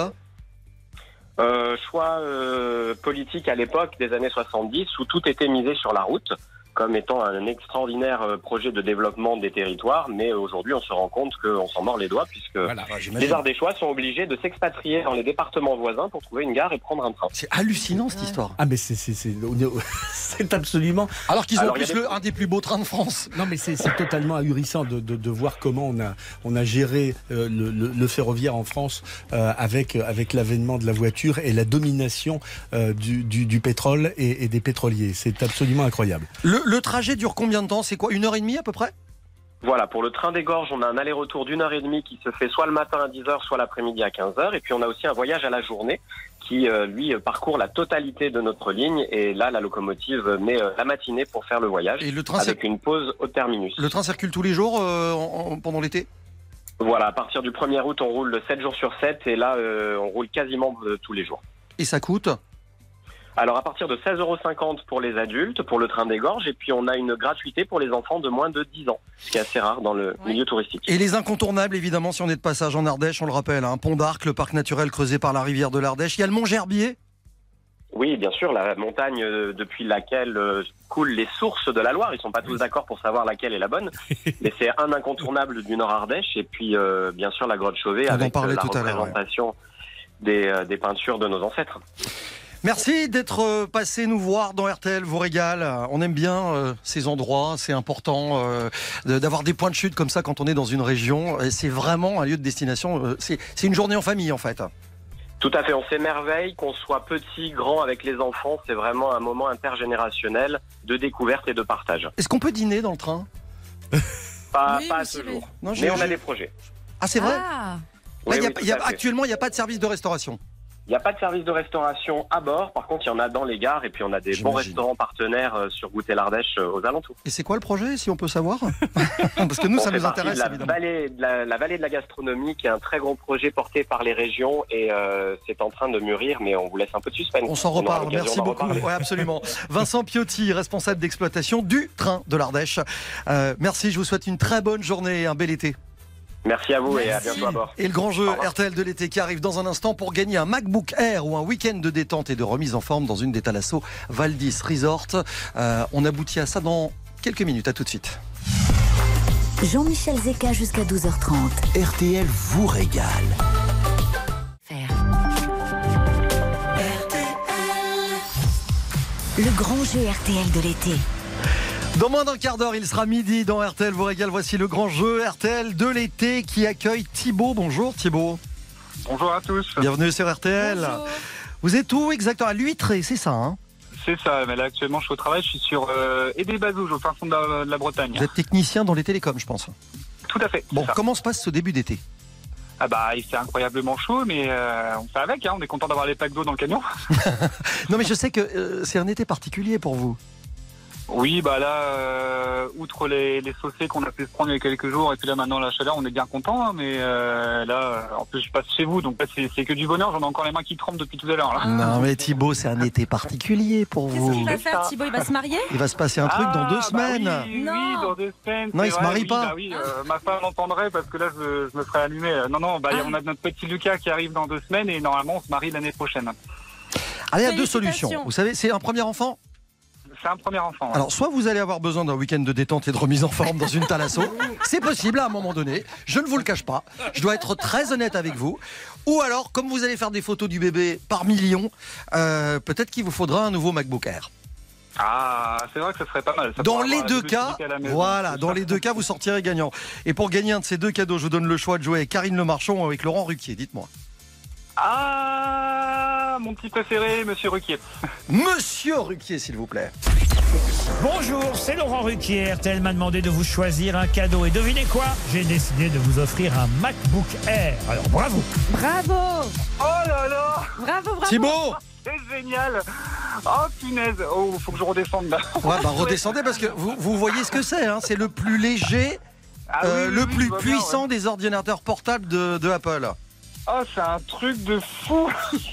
Euh, choix euh, politique à l'époque des années soixante-dix où tout était misé sur la route comme étant un extraordinaire euh, projet de développement des territoires, mais aujourd'hui on se rend compte qu'on s'en mord les doigts puisque Voilà. les Ardéchois sont obligés de s'expatrier dans les départements voisins pour trouver une gare et prendre un train. C'est hallucinant cette histoire. Ah mais c'est c'est c'est c'est absolument. Alors qu'ils ont Alors, il y a plus des- le, un des plus beaux trains de France. Non mais c'est c'est totalement ahurissant de, de, de voir comment on a on a géré euh, le, le, le ferroviaire en France euh, avec avec l'avènement de la voiture et la domination euh, du, du, du pétrole et, et des pétroliers. C'est absolument incroyable. Le, le trajet dure combien de temps ? C'est quoi ? Une heure et demie à peu près ? Voilà, pour le train des Gorges, on a un aller-retour d'une heure et demie qui se fait soit le matin à dix heures, soit l'après-midi à quinze heures. Et puis on a aussi un voyage à la journée qui, euh, lui, euh, parcourt la totalité de notre ligne. Et là, la locomotive met euh, la matinée pour faire le voyage, Et le train, avec cir- une pause au terminus. le train circule tous les jours euh, en- en- pendant l'été ? Voilà, à partir du premier août, on roule sept jours sur sept. Et là, euh, on roule quasiment euh, tous les jours. Et ça coûte ? Alors à partir de seize euros cinquante pour les adultes, pour le train des Gorges, et puis on a une gratuité pour les enfants de moins de dix ans, ce qui est assez rare dans le Ouais. milieu touristique. Et les incontournables, évidemment, si on est de passage en Ardèche, on le rappelle, un pont d'Arc, le parc naturel creusé par la rivière de l'Ardèche. Il y a le Mont Gerbier. Oui, bien sûr, la montagne euh, depuis laquelle euh, coulent les sources de la Loire. Ils sont pas tous d'accord pour savoir laquelle est la bonne, mais c'est un incontournable du Nord Ardèche. Et puis, euh, bien sûr, la grotte Chauvet On en avec parlait euh, la tout à l'heure, ouais. représentation des, euh, des peintures de nos ancêtres. Merci d'être euh, passé nous voir dans R T L vous régale. On aime bien euh, ces endroits, c'est important euh, de- d'avoir des points de chute comme ça quand on est dans une région. Et c'est vraiment un lieu de destination. euh, c'est c'est une journée en famille en fait. Tout à fait, on s'émerveille, qu'on soit petit, grand avec les enfants, c'est vraiment un moment intergénérationnel de découverte et de partage. Est-ce qu'on peut dîner dans le train ? Pas, Oui, pas à oui, ce c'est vrai. jour, Non, j'ai- mais on a j'ai- des projets. Ah c'est vrai. Ah, Là, Oui, il y a oui, pas- tout il y a- à fait. actuellement, il n'y a pas de service de restauration. Il n'y a pas de service de restauration à bord, par contre il y en a dans les gares et puis on a des bons J'imagine. restaurants partenaires euh, sur Goûter l'Ardèche euh, aux alentours. Et c'est quoi le projet, si on peut savoir ? Parce que nous, On ça fait nous partie intéresse de la évidemment. vallée, de la, la vallée de la gastronomie qui est un très gros projet porté par les régions et euh, c'est en train de mûrir, mais on vous laisse un peu de suspense. On s'en aura reparle, l'occasion merci d'en beaucoup. reparler. Ouais, absolument. Vincent Piotti, responsable d'exploitation du train de l'Ardèche. Euh, merci, je vous souhaite une très bonne journée et un bel été. Merci à vous et à Merci. bientôt à bord. Et le grand jeu Au revoir. R T L de l'été qui arrive dans un instant pour gagner un MacBook Air ou un week-end de détente et de remise en forme dans une des Thalasso Valdis Resort. Euh, on aboutit à ça dans quelques minutes. À tout de suite. Jean-Michel Zeka jusqu'à douze heures trente. R T L vous régale. Faire. Le grand jeu R T L de l'été. Dans moins d'un quart d'heure, il sera midi dans R T L vous régale. Voici le grand jeu R T L de l'été qui accueille Thibaut. Bonjour Thibaut. Bonjour à tous. Bienvenue sur R T L. bonjour. Vous êtes où exactement ? À l'Huîtré, c'est ça hein ? C'est ça, mais là actuellement je suis au travail, je suis sur euh, Aidé-Bazouge, au fin fond de la, de la Bretagne. Vous êtes technicien dans les télécoms, je pense. Tout à fait. Bon, c'est ça. comment se passe ce début d'été ? Ah bah il fait incroyablement chaud, mais euh, on fait avec, hein, on est content d'avoir les packs d'eau dans le camion. Non mais je sais que euh, c'est un été particulier pour vous. Oui, bah là, euh, outre les, les saucés qu'on a fait se prendre il y a quelques jours, et puis là maintenant la chaleur, on est bien content, hein, mais euh, là, en plus je passe chez vous, donc là c'est, c'est que du bonheur, j'en ai encore les mains qui tremblent depuis tout à l'heure. Là. Non mais Thibaut, c'est un été particulier pour Qu'est-ce vous. qu'il va faire, Thibaut? Il va se marier? Il va se passer un truc Ah, dans deux bah semaines. Oui, Non. oui, dans deux semaines. Non, c'est il se vrai, marie oui, pas. Bah oui, euh, ma femme entendrait parce que là je, je me ferais allumer. Euh, Non, non, bah Ah. on a notre petit Lucas qui arrive dans deux semaines et normalement on se marie l'année prochaine. Allez, il y a deux Félicitations. solutions. Vous savez, c'est un premier enfant. C'est un premier enfant. Ouais. Alors, soit vous allez avoir besoin d'un week-end de détente et de remise en forme dans une thalasso. C'est possible à un moment donné. Je ne vous le cache pas. Je dois être très honnête avec vous. Ou alors, comme vous allez faire des photos du bébé par millions, euh, peut-être qu'il vous faudra un nouveau MacBook Air. Ah, c'est vrai que ça serait pas mal. Ça Dans pourrait les avoir deux la cas, possibilité à la maison. voilà, dans les deux cas, vous sortirez gagnant. Et pour gagner un de ces deux cadeaux, je vous donne le choix de jouer avec Karine Le Marchand ou avec Laurent Ruquier. Dites-moi. Ah, mon petit préféré, Monsieur Ruquier. Monsieur Ruquier, s'il vous plaît. Bonjour, c'est Laurent Ruquier. R T L m'a demandé de vous choisir un cadeau. Et devinez quoi? J'ai décidé de vous offrir un MacBook Air. Alors bravo. Bravo! Oh là là, Bravo, bravo! Thibaut! c'est génial. Oh punaise, oh, faut que je redescende là. Ouais, bah redescendez parce que vous, vous voyez ce que c'est. Hein. C'est le plus léger, Ah, euh, oui, le oui, plus je vois bien, puissant ouais. des ordinateurs portables de, de Apple. Oh, c'est un truc de fou.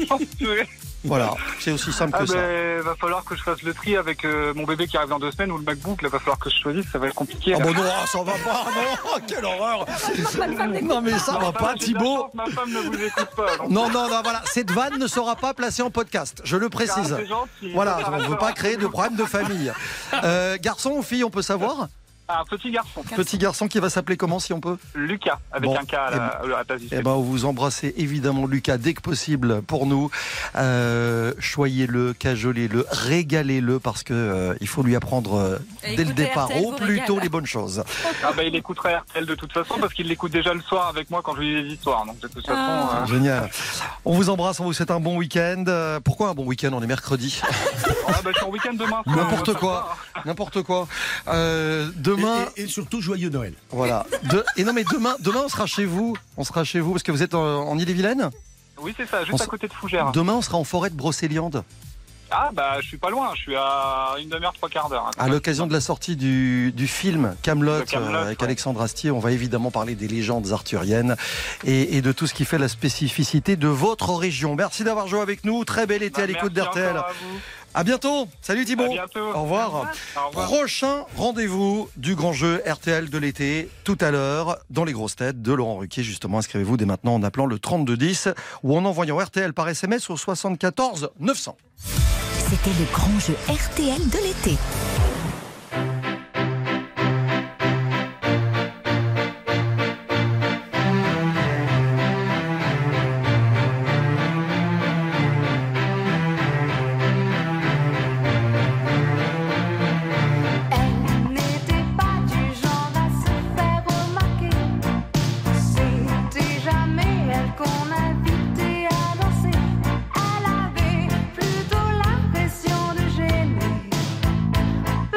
Voilà, c'est aussi simple Ah que ça. ben, va falloir que je fasse le tri avec euh, mon bébé qui arrive dans deux semaines ou le MacBook. Là, va falloir que je choisisse, ça va être compliqué. Ah là. bon non, ça va pas, non, quelle horreur. Non mais ça va Non, pas, j'ai de la Thibaut. chance, ma femme ne vous écoute pas. donc. Non, non, non, voilà, cette vanne ne sera pas placée en podcast, je le précise. Ah, c'est gentil. Voilà, Ça on ne veut restera. pas créer de problème de famille. Euh, garçon ou fille, on peut savoir? Un petit garçon. Petit garçon qui va s'appeler comment si on peut? Lucas, avec Bon, un K à la, à la place du Eh C. ben, vous embrassez évidemment Lucas dès que possible pour nous. Euh, choyez-le, cajolez-le, régalez-le parce que euh, il faut lui apprendre euh, Et dès le écoutez, départ R T L au vous plus tôt régale. les bonnes choses. Ah bah, il écouterait R T L de toute façon parce qu'il l'écoute déjà le soir avec moi quand je lui dis les histoires. Donc de toute façon. Ah. euh, Génial. On vous embrasse, on vous souhaite un bon week-end. Euh, pourquoi un bon week-end? On est mercredi. Ah bah, je suis en week-end demain. N'importe Euh, quoi. N'importe quoi. Euh, demain. Et, et surtout, joyeux Noël. Voilà. De- et non mais demain, demain on sera chez vous. On sera chez vous parce que vous êtes en, en Ille-et-Vilaine. Oui, c'est ça, On juste s- à côté de Fougères. Demain on sera en forêt de Brocéliande. Ah bah, je suis pas loin. Je suis à une demi-heure, trois quarts d'heure. hein. À l'occasion de la sortie du, du film Kaamelott De Kaamelott, euh, avec ouais. Alexandre Astier, on va évidemment parler des légendes arthuriennes et, et de tout ce qui fait la spécificité de votre région. Merci d'avoir joué avec nous. Très bel été Bah, à l'écoute merci d'R T L. encore à vous. À bientôt. Salut Thibaut. À bientôt. Au revoir. Au revoir. Prochain rendez-vous du grand jeu R T L de l'été, tout à l'heure, dans les grosses têtes de Laurent Ruquier. Justement, inscrivez-vous dès maintenant en appelant le trente-deux dix ou en envoyant R T L par S M S au soixante-quatorze neuf cents. C'était le grand jeu R T L de l'été. Elle n'était pas du genre à se faire remarquer. C'était jamais elle qu'on invitait à danser. Elle avait plutôt l'impression de gêner.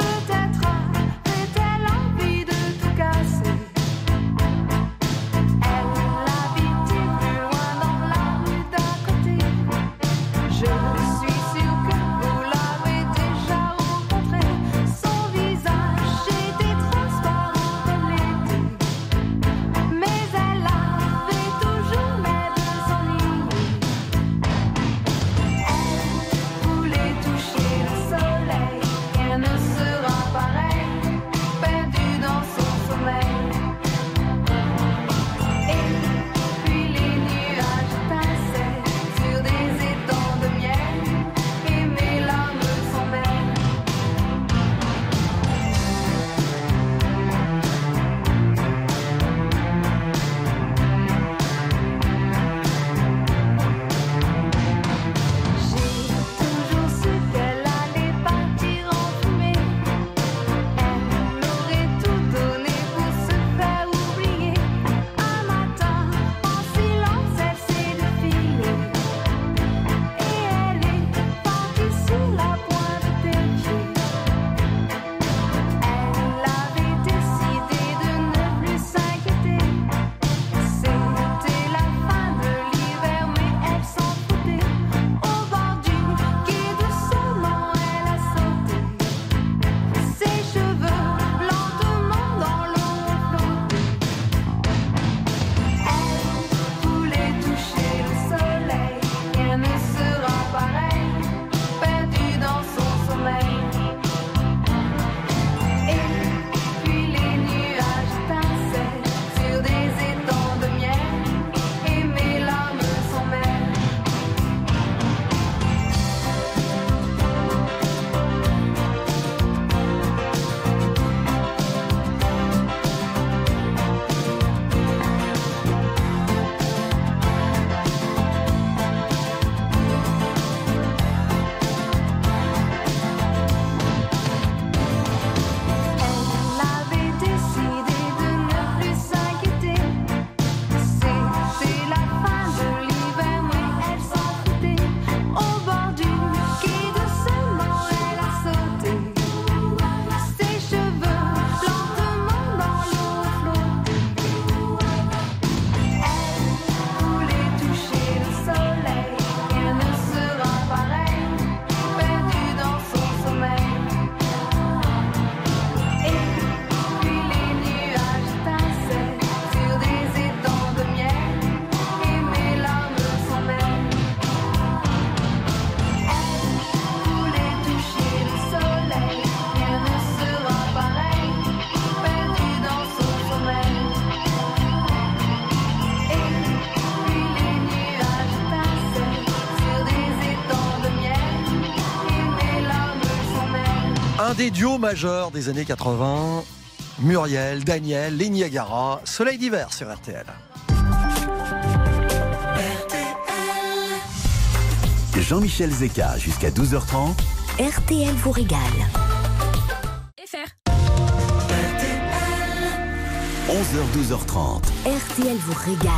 Un des duos majeurs des années quatre-vingts, Muriel, Daniel, les Niagara, Soleil d'hiver sur R T L. Jean-Michel Zeka jusqu'à douze heures trente. R T L vous régale. Et faire. onze heures douze heures trente. R T L vous régale.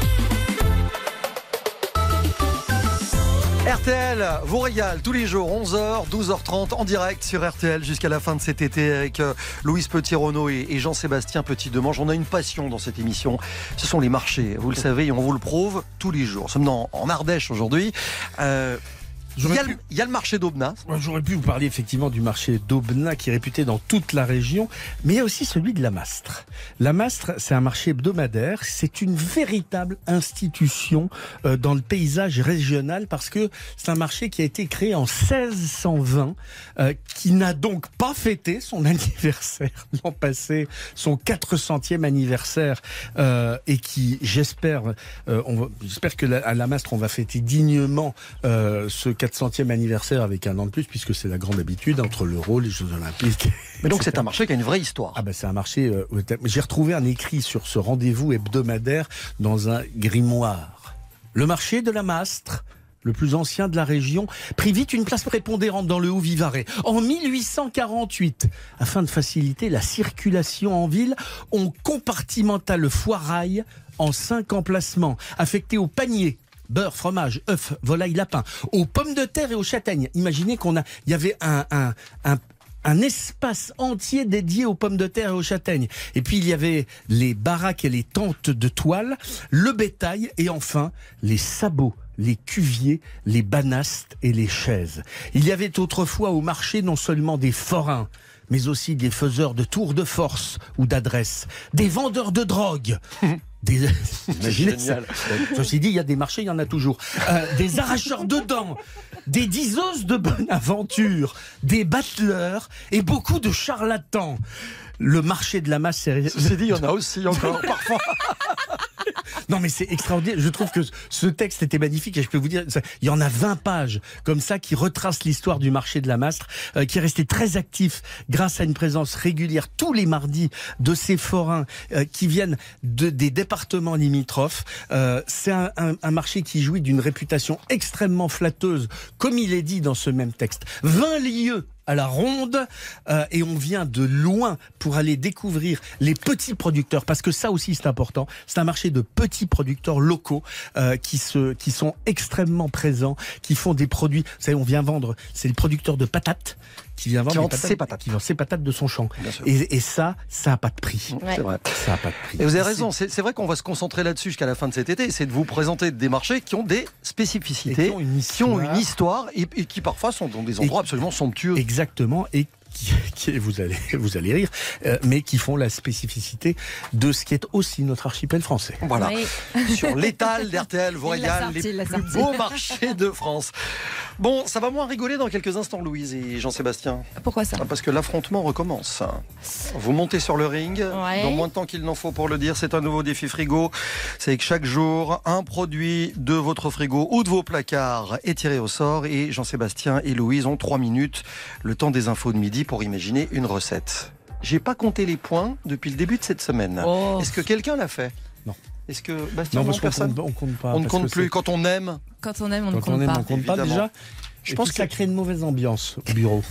R T L vous régale tous les jours, onze heures, douze heures trente en direct sur R T L jusqu'à la fin de cet été avec euh, Louise Petit-Renaud et, et Jean-Sébastien Petit-Demange. On a une passion dans cette émission, ce sont les marchés, vous le savez, et on vous le prouve tous les jours. Nous sommes dans, en Ardèche aujourd'hui. Euh, Il y, a le, il y a le marché d'Aubenas. J'aurais pu vous parler effectivement du marché d'Aubenas qui est réputé dans toute la région, mais il y a aussi celui de la Mastre. La Mastre, c'est un marché hebdomadaire, c'est une véritable institution euh, dans le paysage régional parce que c'est un marché qui a été créé en seize cent vingt, euh, qui n'a donc pas fêté son anniversaire l'an passé, son quatre centième anniversaire, euh, et qui, j'espère, euh, on va, j'espère que la, à la Mastre on va fêter dignement euh, ce quatre centième anniversaire avec un an de plus, puisque c'est la grande habitude entre l'Euro, les Jeux Olympiques. Mais donc c'est un marché qui a une vraie histoire. Ah ben c'est un marché. Euh, j'ai retrouvé un écrit sur ce rendez-vous hebdomadaire dans un grimoire. Le marché de la Mastre, le plus ancien de la région, prit vite une place prépondérante dans le Haut-Vivarais. En mille huit cent quarante-huit, afin de faciliter la circulation en ville, on compartimenta le foirail en cinq emplacements, affectés aux paniers. Beurre, fromage, œufs, volaille, lapin, aux pommes de terre et aux châtaignes. Imaginez qu'on a, il y avait un, un, un, un espace entier dédié aux pommes de terre et aux châtaignes. Et puis il y avait les baraques et les tentes de toile, le bétail et enfin les sabots, les cuviers, les banastes et les chaises. Il y avait autrefois au marché non seulement des forains, mais aussi des faiseurs de tours de force ou d'adresse, des vendeurs de drogue. Des... Imaginez ça. Ceci dit, il y a des marchés, il y en a toujours. Euh, des arracheurs de dents, des diseuses de bonne aventure, des battleurs et beaucoup de charlatans. Le marché de la masse, c'est... Ceci dit, il y en a aussi encore, parfois. Non mais c'est extraordinaire, je trouve que ce texte était magnifique et je peux vous dire, il y en a vingt pages comme ça qui retracent l'histoire du marché de la Mastre, euh, qui est resté très actif grâce à une présence régulière tous les mardis de ces forains euh, qui viennent de, des départements limitrophes. Euh, c'est un, un, un marché qui jouit d'une réputation extrêmement flatteuse, comme il est dit dans ce même texte. vingt lieues à la ronde, euh, et on vient de loin pour aller découvrir les petits producteurs, parce que ça aussi c'est important. C'est un marché de petits producteurs locaux euh, qui se, qui sont extrêmement présents, qui font des produits. Vous savez, on vient vendre, c'est les producteurs de patates qui vient vendre qui patates, ses patates, qui vend ses patates de son champ. Et, et ça, ça a pas de prix. Ouais. C'est vrai. Ça a pas de prix. Et vous avez raison. C'est, c'est vrai qu'on va se concentrer là-dessus jusqu'à la fin de cet été. C'est de vous présenter des marchés qui ont des spécificités, et qui ont une histoire, qui ont une histoire et, et qui parfois sont dans des endroits et, absolument somptueux. Exactement. Et Qui, qui, vous allez, vous allez rire, euh, mais qui font la spécificité de ce qui est aussi notre archipel français. Voilà. Oui. Sur l'étal d'R T L, vous régale les plus beaux marchés de France. Bon, ça va moins rigoler dans quelques instants, Louise et Jean-Sébastien. Pourquoi ça ? Parce que l'affrontement recommence. Vous montez sur le ring, ouais. dans moins de temps qu'il n'en faut pour le dire. C'est un nouveau défi frigo. C'est que chaque jour, un produit de votre frigo ou de vos placards est tiré au sort. Et Jean-Sébastien et Louise ont trois minutes, le temps des infos de midi, pour imaginer une recette. J'ai pas compté les points depuis le début de cette semaine. Oh. Est-ce que quelqu'un l'a fait ? Non. Est-ce que Bastien, non, non, parce personne qu'on compte, on compte pas. On ne compte plus. Quand on aime. Quand on aime, on Quand ne compte on aime, pas. on compte pas Évidemment. déjà. Je Et pense puis, que ça crée une mauvaise ambiance au bureau.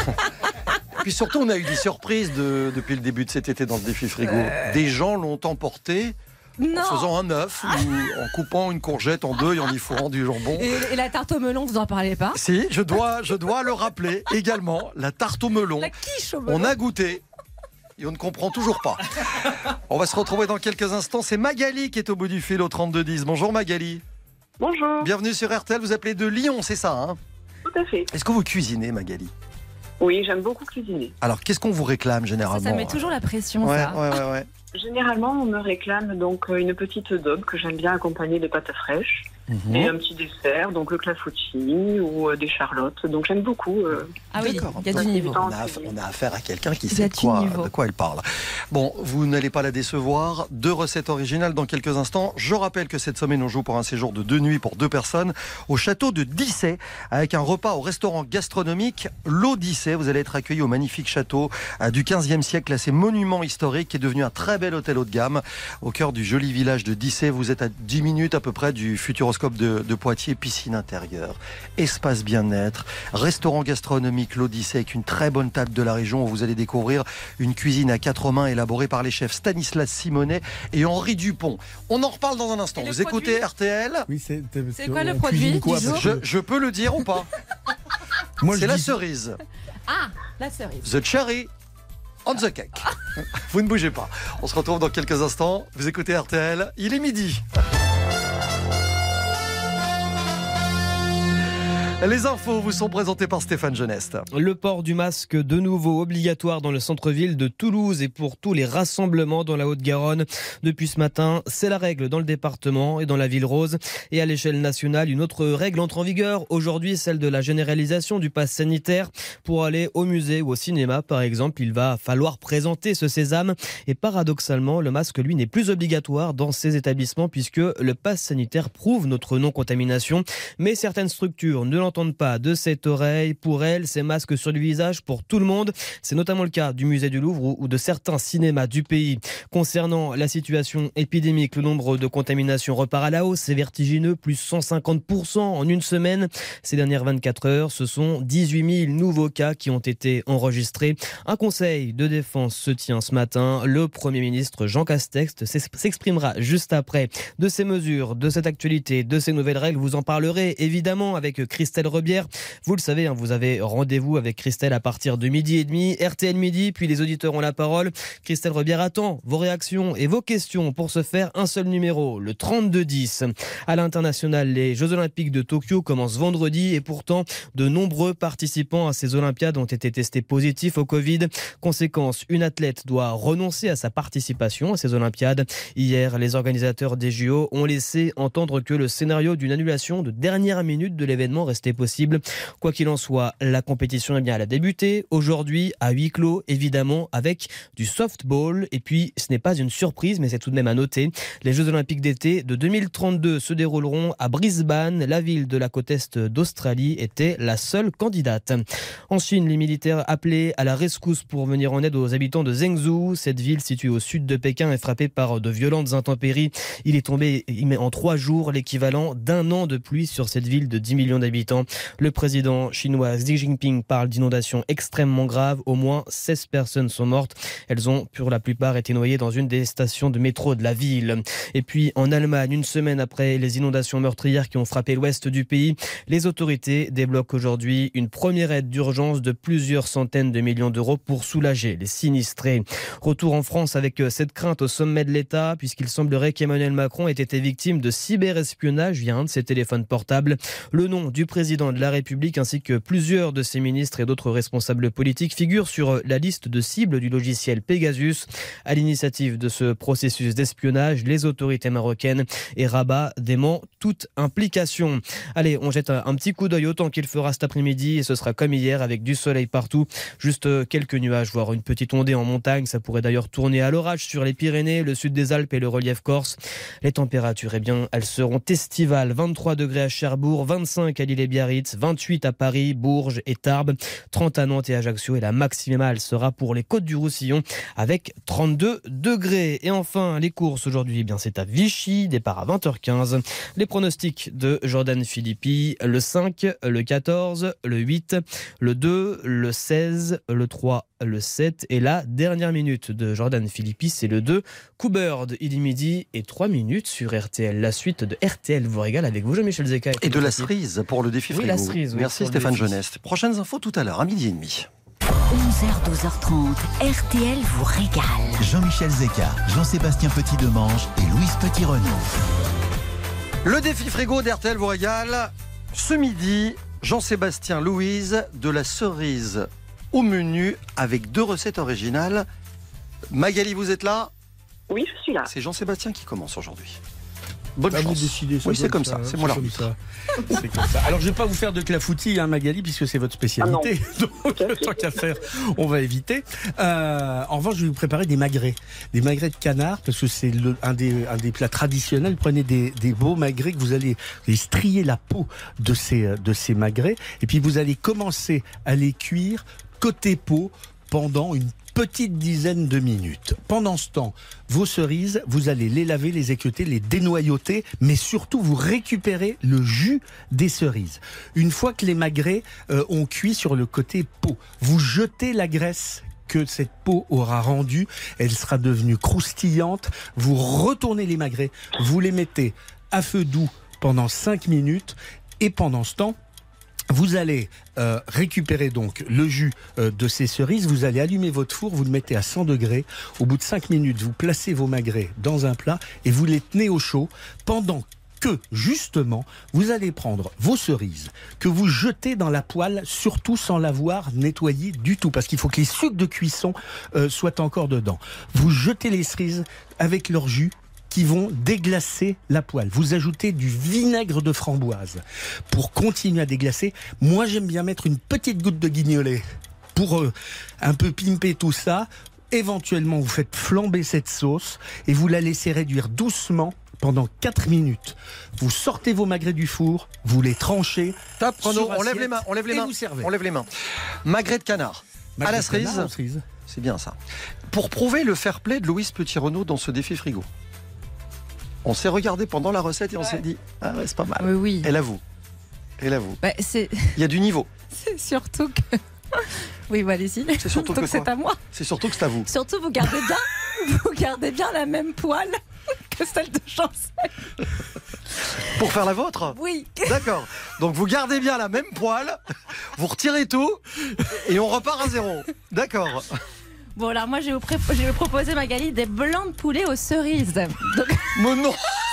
Puis surtout, on a eu des surprises de, depuis le début de cet été dans le défi frigo. Euh... Des gens l'ont emporté. Non. En faisant un œuf ou en coupant une courgette en deux et en y fourrant du jambon. Et, et la tarte au melon, vous en parlez pas ? Si, je dois, je dois le rappeler également. La tarte au melon. La quiche au melon. On a goûté. Et on ne comprend toujours pas. On va se retrouver dans quelques instants. C'est Magali qui est au bout du fil au trente-deux dix. Bonjour Magali. Bonjour. Bienvenue sur R T L. Vous appelez de Lyon, c'est ça hein ? Tout à fait. Est-ce que vous cuisinez, Magali ? Oui, j'aime beaucoup cuisiner. Alors, qu'est-ce qu'on vous réclame généralement ? Ça, ça met toujours la pression, ouais, ça. Ouais, ouais, ouais. Généralement, on me réclame donc une petite daube que j'aime bien accompagner de pâtes fraîches. Mmh. Et un petit dessert, donc le clafoutis ou euh, des charlottes. Donc j'aime beaucoup. Euh, ah oui, D'accord. il y a du niveau. On a, on a affaire à quelqu'un qui sait de quoi, de quoi elle parle. Bon, vous n'allez pas la décevoir. Deux recettes originales dans quelques instants. Je rappelle que cette semaine, on joue pour un séjour de deux nuits pour deux personnes au château de Dissay avec un repas au restaurant gastronomique l'Odyssée. Vous allez être accueillis au magnifique château euh, du quinzième siècle, classé monument historique, qui est devenu un très bel hôtel haut de gamme au cœur du joli village de Dissay. Vous êtes à dix minutes à peu près du Futuroscope de, de Poitiers. Piscine intérieure, espace bien-être, restaurant gastronomique l'Odyssée avec une très bonne table de la région où vous allez découvrir une cuisine à quatre mains élaborée par les chefs Stanislas Simonet et Henri Dupont. On en reparle dans un instant. Vous écoutez R T L? Oui, c'est, c'est quoi le produit quoi, je, je peux le dire ou pas? Moi, c'est la dis... cerise. Ah, la cerise. The cherry on the cake. Vous ne bougez pas. On se retrouve dans quelques instants. Vous écoutez R T L. Il est midi. Les infos vous sont présentées par Stéphane Geneste. Le port du masque de nouveau obligatoire dans le centre-ville de Toulouse et pour tous les rassemblements dans la Haute-Garonne. Depuis ce matin, c'est la règle dans le département et dans la ville rose. Et à l'échelle nationale, une autre règle entre en vigueur aujourd'hui, celle de la généralisation du pass sanitaire. Pour aller au musée ou au cinéma, par exemple, il va falloir présenter ce sésame. Et paradoxalement, le masque, lui, n'est plus obligatoire dans ces établissements puisque le pass sanitaire prouve notre non-contamination. Mais certaines structures ne l'entendent pas de cette oreille. Pour elles, ces masques sur le visage pour tout le monde. C'est notamment le cas du musée du Louvre ou de certains cinémas du pays. Concernant la situation épidémique, le nombre de contaminations repart à la hausse. C'est vertigineux, plus cent cinquante pour cent en une semaine. Ces dernières vingt-quatre heures, ce sont dix-huit mille nouveaux cas qui ont été enregistrés. Un conseil de défense se tient ce matin. Le Premier ministre Jean Castex s'exprimera juste après de ces mesures, de cette actualité, de ces nouvelles règles. Vous en parlerez évidemment avec Christelle Rebière. Vous le savez, hein, vous avez rendez-vous avec Christelle à partir de midi et demi. R T L Midi, puis les auditeurs ont la parole. Christelle Rebière attend vos réactions et vos questions. Pour ce faire, un seul numéro, le trente-deux dix. À l'international, les Jeux Olympiques de Tokyo commencent vendredi et pourtant, de nombreux participants à ces Olympiades ont été testés positifs au Covid. Conséquence, une athlète doit renoncer à sa participation à ces Olympiades. Hier, les organisateurs des J O ont laissé entendre que le scénario d'une annulation de dernière minute de l'événement restait possible. Quoi qu'il en soit, la compétition eh bien, elle a débuté aujourd'hui à huis clos, évidemment, avec du softball. Et puis, ce n'est pas une surprise, mais c'est tout de même à noter. Les Jeux Olympiques d'été de deux mille trente-deux se dérouleront à Brisbane. La ville de la côte est d'Australie était la seule candidate. En Chine, les militaires appelés à la rescousse pour venir en aide aux habitants de Zhengzhou. Cette ville située au sud de Pékin est frappée par de violentes intempéries. Il est tombé en trois jours l'équivalent d'un an de pluie sur cette ville de dix millions d'habitants. Le président chinois Xi Jinping parle d'inondations extrêmement graves. Au moins seize personnes sont mortes. Elles ont pour la plupart été noyées dans une des stations de métro de la ville. Et puis en Allemagne, une semaine après les inondations meurtrières qui ont frappé l'ouest du pays, les autorités débloquent aujourd'hui une première aide d'urgence de plusieurs centaines de millions d'euros pour soulager les sinistrés. Retour en France avec cette crainte au sommet de l'État puisqu'il semblerait qu'Emmanuel Macron ait été victime de cyberespionnage via un de ses téléphones portables. Le nom du président de la République ainsi que plusieurs de ses ministres et d'autres responsables politiques figurent sur la liste de cibles du logiciel Pegasus. À l'initiative de ce processus d'espionnage, les autorités marocaines et Rabat dément toute implication. Allez, on jette un petit coup d'œil autant qu'il fera cet après-midi et ce sera comme hier avec du soleil partout. Juste quelques nuages, voire une petite ondée en montagne. Ça pourrait d'ailleurs tourner à l'orage sur les Pyrénées, le sud des Alpes et le relief corse. Les températures, eh bien, elles seront estivales. vingt-trois degrés à Cherbourg, vingt-cinq à L'Île-et-Biarritz, vingt-huit à Paris, Bourges et Tarbes, trente à Nantes et Ajaccio et la maximale sera pour les Côtes du Roussillon avec trente-deux degrés. Et enfin, les courses aujourd'hui, eh bien, c'est à Vichy, départ à vingt heures quinze. Les pronostics de Jordan Philippi, le cinq, le quatorze, le huit, le deux, le seize, le trois, le sept et la dernière minute de Jordan Philippi, c'est le deux. Coubird, il est midi et trois minutes sur R T L. La suite de R T L vous régale avec vous, Jean-Michel Zeka. Et de la cerise pour le défi oui, frigo. La cerise, oui, merci Stéphane Geneste. Prochaines infos tout à l'heure, à midi et demi. onze heures, douze heures trente, R T L vous régale. Jean-Michel Zeka, Jean-Sébastien Petit-Demange et Louise Petit-Renaud. Le défi frigo d'R T L vous régale. Ce midi, Jean-Sébastien, Louise, de la cerise au menu avec deux recettes originales. Magali, vous êtes là ? Oui, je suis là. C'est Jean-Sébastien qui commence aujourd'hui. Bonne Ah, vous chance. décidez, ça Oui, c'est doit comme être ça, c'est c'est moi comme l'arbitre. ça. C'est comme ça. Alors, je vais pas vous faire de clafoutis, hein, Magali, puisque c'est votre spécialité. Donc, tant qu'à faire, on va éviter. Euh, en revanche, je vais vous préparer des magrets. Des magrets de canard, parce que c'est le- un, des, un des plats traditionnels. Prenez des, des beaux magrets que vous allez, vous allez strier la peau de ces, de ces magrets. Et puis, vous allez commencer à les cuire côté peau pendant une petite dizaine de minutes. Pendant ce temps, vos cerises, vous allez les laver, les équeuter, les dénoyauter, mais surtout vous récupérez le jus des cerises. Une fois que les magrets euh, ont cuit sur le côté peau, vous jetez la graisse que cette peau aura rendue, elle sera devenue croustillante, vous retournez les magrets, vous les mettez à feu doux pendant cinq minutes, et pendant ce temps, vous allez euh, récupérer donc le jus euh, de ces cerises, vous allez allumer votre four, vous le mettez à cent degrés. Au bout de cinq minutes, vous placez vos magrets dans un plat et vous les tenez au chaud pendant que, justement, vous allez prendre vos cerises que vous jetez dans la poêle, surtout sans l'avoir nettoyée du tout, parce qu'il faut que les sucres de cuisson euh, soient encore dedans. Vous jetez les cerises avec leur jus qui vont déglacer la poêle. Vous ajoutez du vinaigre de framboise pour continuer à déglacer. Moi, j'aime bien mettre une petite goutte de guignolet pour euh, un peu pimper tout ça. Éventuellement, vous faites flamber cette sauce et vous la laissez réduire doucement pendant quatre minutes. Vous sortez vos magrets du four, vous les tranchez. Top, Renaud, sur on lève assiette les mains, on lève les et mains. vous servez. On lève les mains. Magret de canard. Magret à la de canard, cerise. aux cerises. C'est bien ça. Pour prouver le fair play de Louise Petit-Renaud dans ce défi frigo. On s'est regardé pendant la recette et on s'est dit, ah ouais, c'est pas mal. Oui, oui. Elle avoue. Elle avoue. Bah, c'est Il y a du niveau. c'est surtout que. Oui, bah, allez-y. C'est surtout Donc que c'est quoi à moi. C'est surtout que c'est à vous. Surtout, vous gardez bien, vous gardez bien la même poêle que celle de Chancel. Pour faire la vôtre Oui. D'accord. Donc vous gardez bien la même poêle, vous retirez tout et on repart à zéro. D'accord. Bon, alors moi, je vais vous, pré- je vais vous proposer, Magali, des blancs de poulet aux cerises. Donc... Mais non.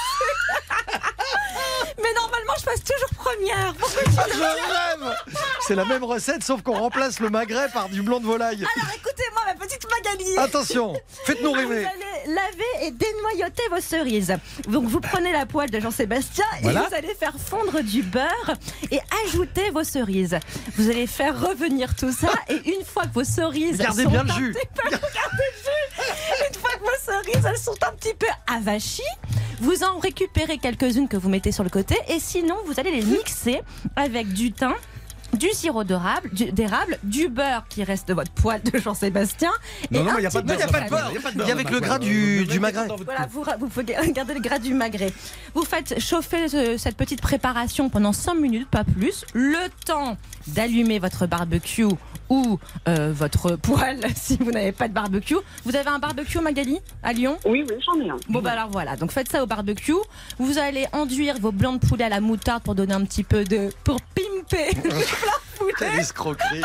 Mais normalement, je passe toujours première. Pourquoi tu Ah, je rêve. C'est la même recette sauf qu'on remplace le magret par du blanc de volaille. Alors écoutez-moi, ma petite Magali. Attention, faites-nous rêver. Vous allez laver et dénoyauter vos cerises. Donc vous prenez la poêle de Jean-Sébastien Voilà. et vous allez faire fondre du beurre et ajouter vos cerises. Vous allez faire revenir tout ça et une fois que vos cerises Gardez sont bien le un jus. petit peu- Gardez le jus. Une fois que vos cerises elles sont un petit peu avachies, vous en récupérez quelques-unes que vous mettez sur le côté et sinon vous allez les mixer avec du thym, du sirop d'érable, du, d'érable, du beurre qui reste de votre poêle de Jean-Sébastien. Non, et non, un mais il n'y a petit pas de peu Il n'y a pas de beurre. Il y a pas de Il y beurre a avec dans le ma gras poêle. du, Ne du mettez magret. pas dans votre Voilà, coupe. vous, vous pouvez garder le gras du magret. Vous faites chauffer ce- cette petite préparation pendant cinq minutes, pas plus. Le temps d'allumer votre barbecue ou euh, votre poêle si vous n'avez pas de barbecue. Vous avez un barbecue, Magali, à Lyon? Oui, oui, j'en ai un. Bon, bah alors voilà, donc faites ça au barbecue. Vous allez enduire vos blancs de poulet à la moutarde pour donner un petit peu de. pour pimper le blanc de poulet. Quelle escroquerie.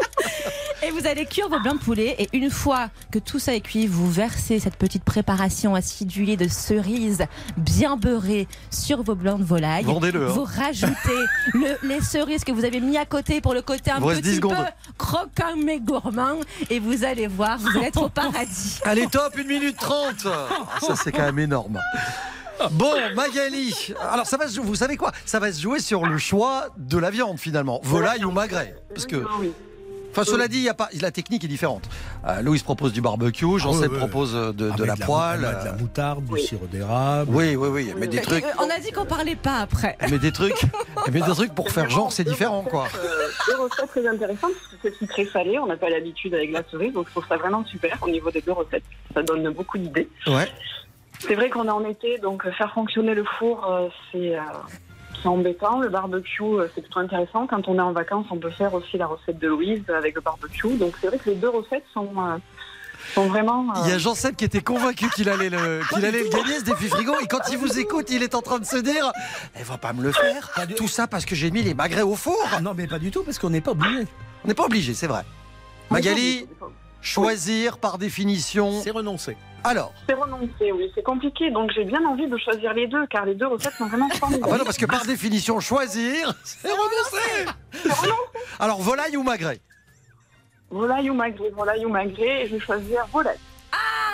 Et vous allez cuire vos blancs de poulet. Et une fois que tout ça est cuit, vous versez cette petite préparation acidulée de cerises bien beurrées sur vos blancs de volaille. Vendez-le, hein. Vous rajoutez le- les cerises que vous avez mis à côté pour le côté un Vous reste dix petit peu secondes. croquant mais gourmand. Et vous allez voir, vous allez être au paradis. Allez, top, une minute trente. Ah, ça, c'est quand même énorme. Bon, Magali, alors ça va se jouer, vous savez quoi? Ça va se jouer sur le choix de la viande finalement, volaille ou magret. Parce que, Ah oui. enfin, cela dit, il y a pas, la technique est différente. Euh, Louise propose du barbecue, Jean-Seb ouais, ouais. propose de, de Avec la poêle. De la euh, moutarde, du Oui. sirop d'érable. Oui, oui, oui, mais des Mais, trucs, euh, on a dit qu'on parlait pas après. mais des trucs, mais des trucs pour faire genre, c'est différent, quoi. Euh, deux recettes très intéressantes parce que c'est sucré salé, on n'a pas l'habitude avec la cerise, donc je trouve ça vraiment super au niveau des deux recettes. Ça donne beaucoup d'idées. Ouais. C'est vrai qu'on est en été, donc faire fonctionner le four, euh, c'est euh, c'est embêtant. Le barbecue, euh, c'est plutôt intéressant. Quand on est en vacances, on peut faire aussi la recette de Louise avec le barbecue. Donc c'est vrai que les deux recettes sont, euh, sont vraiment... euh, Il y a Jean-Seb qui était convaincu qu'il allait le, qu'il allait le gagner ce défi frigo et quand il vous écoute, il est en train de se dire, elle va pas me le faire. Tout ça parce que j'ai mis les magrets au four. Ah non, mais pas du tout, parce qu'on n'est pas obligé. On n'est pas obligé, c'est vrai. Magali, choisir par définition. C'est renoncer. Alors. C'est renoncé, oui, c'est compliqué. Donc j'ai bien envie de choisir les deux, car les deux recettes sont vraiment formidables. Ah bah non, parce que par définition, choisir, c'est renoncer. Alors, volaille ou magret? Volaille ou magret, volaille ou magret, et je vais choisir volaille. Ah,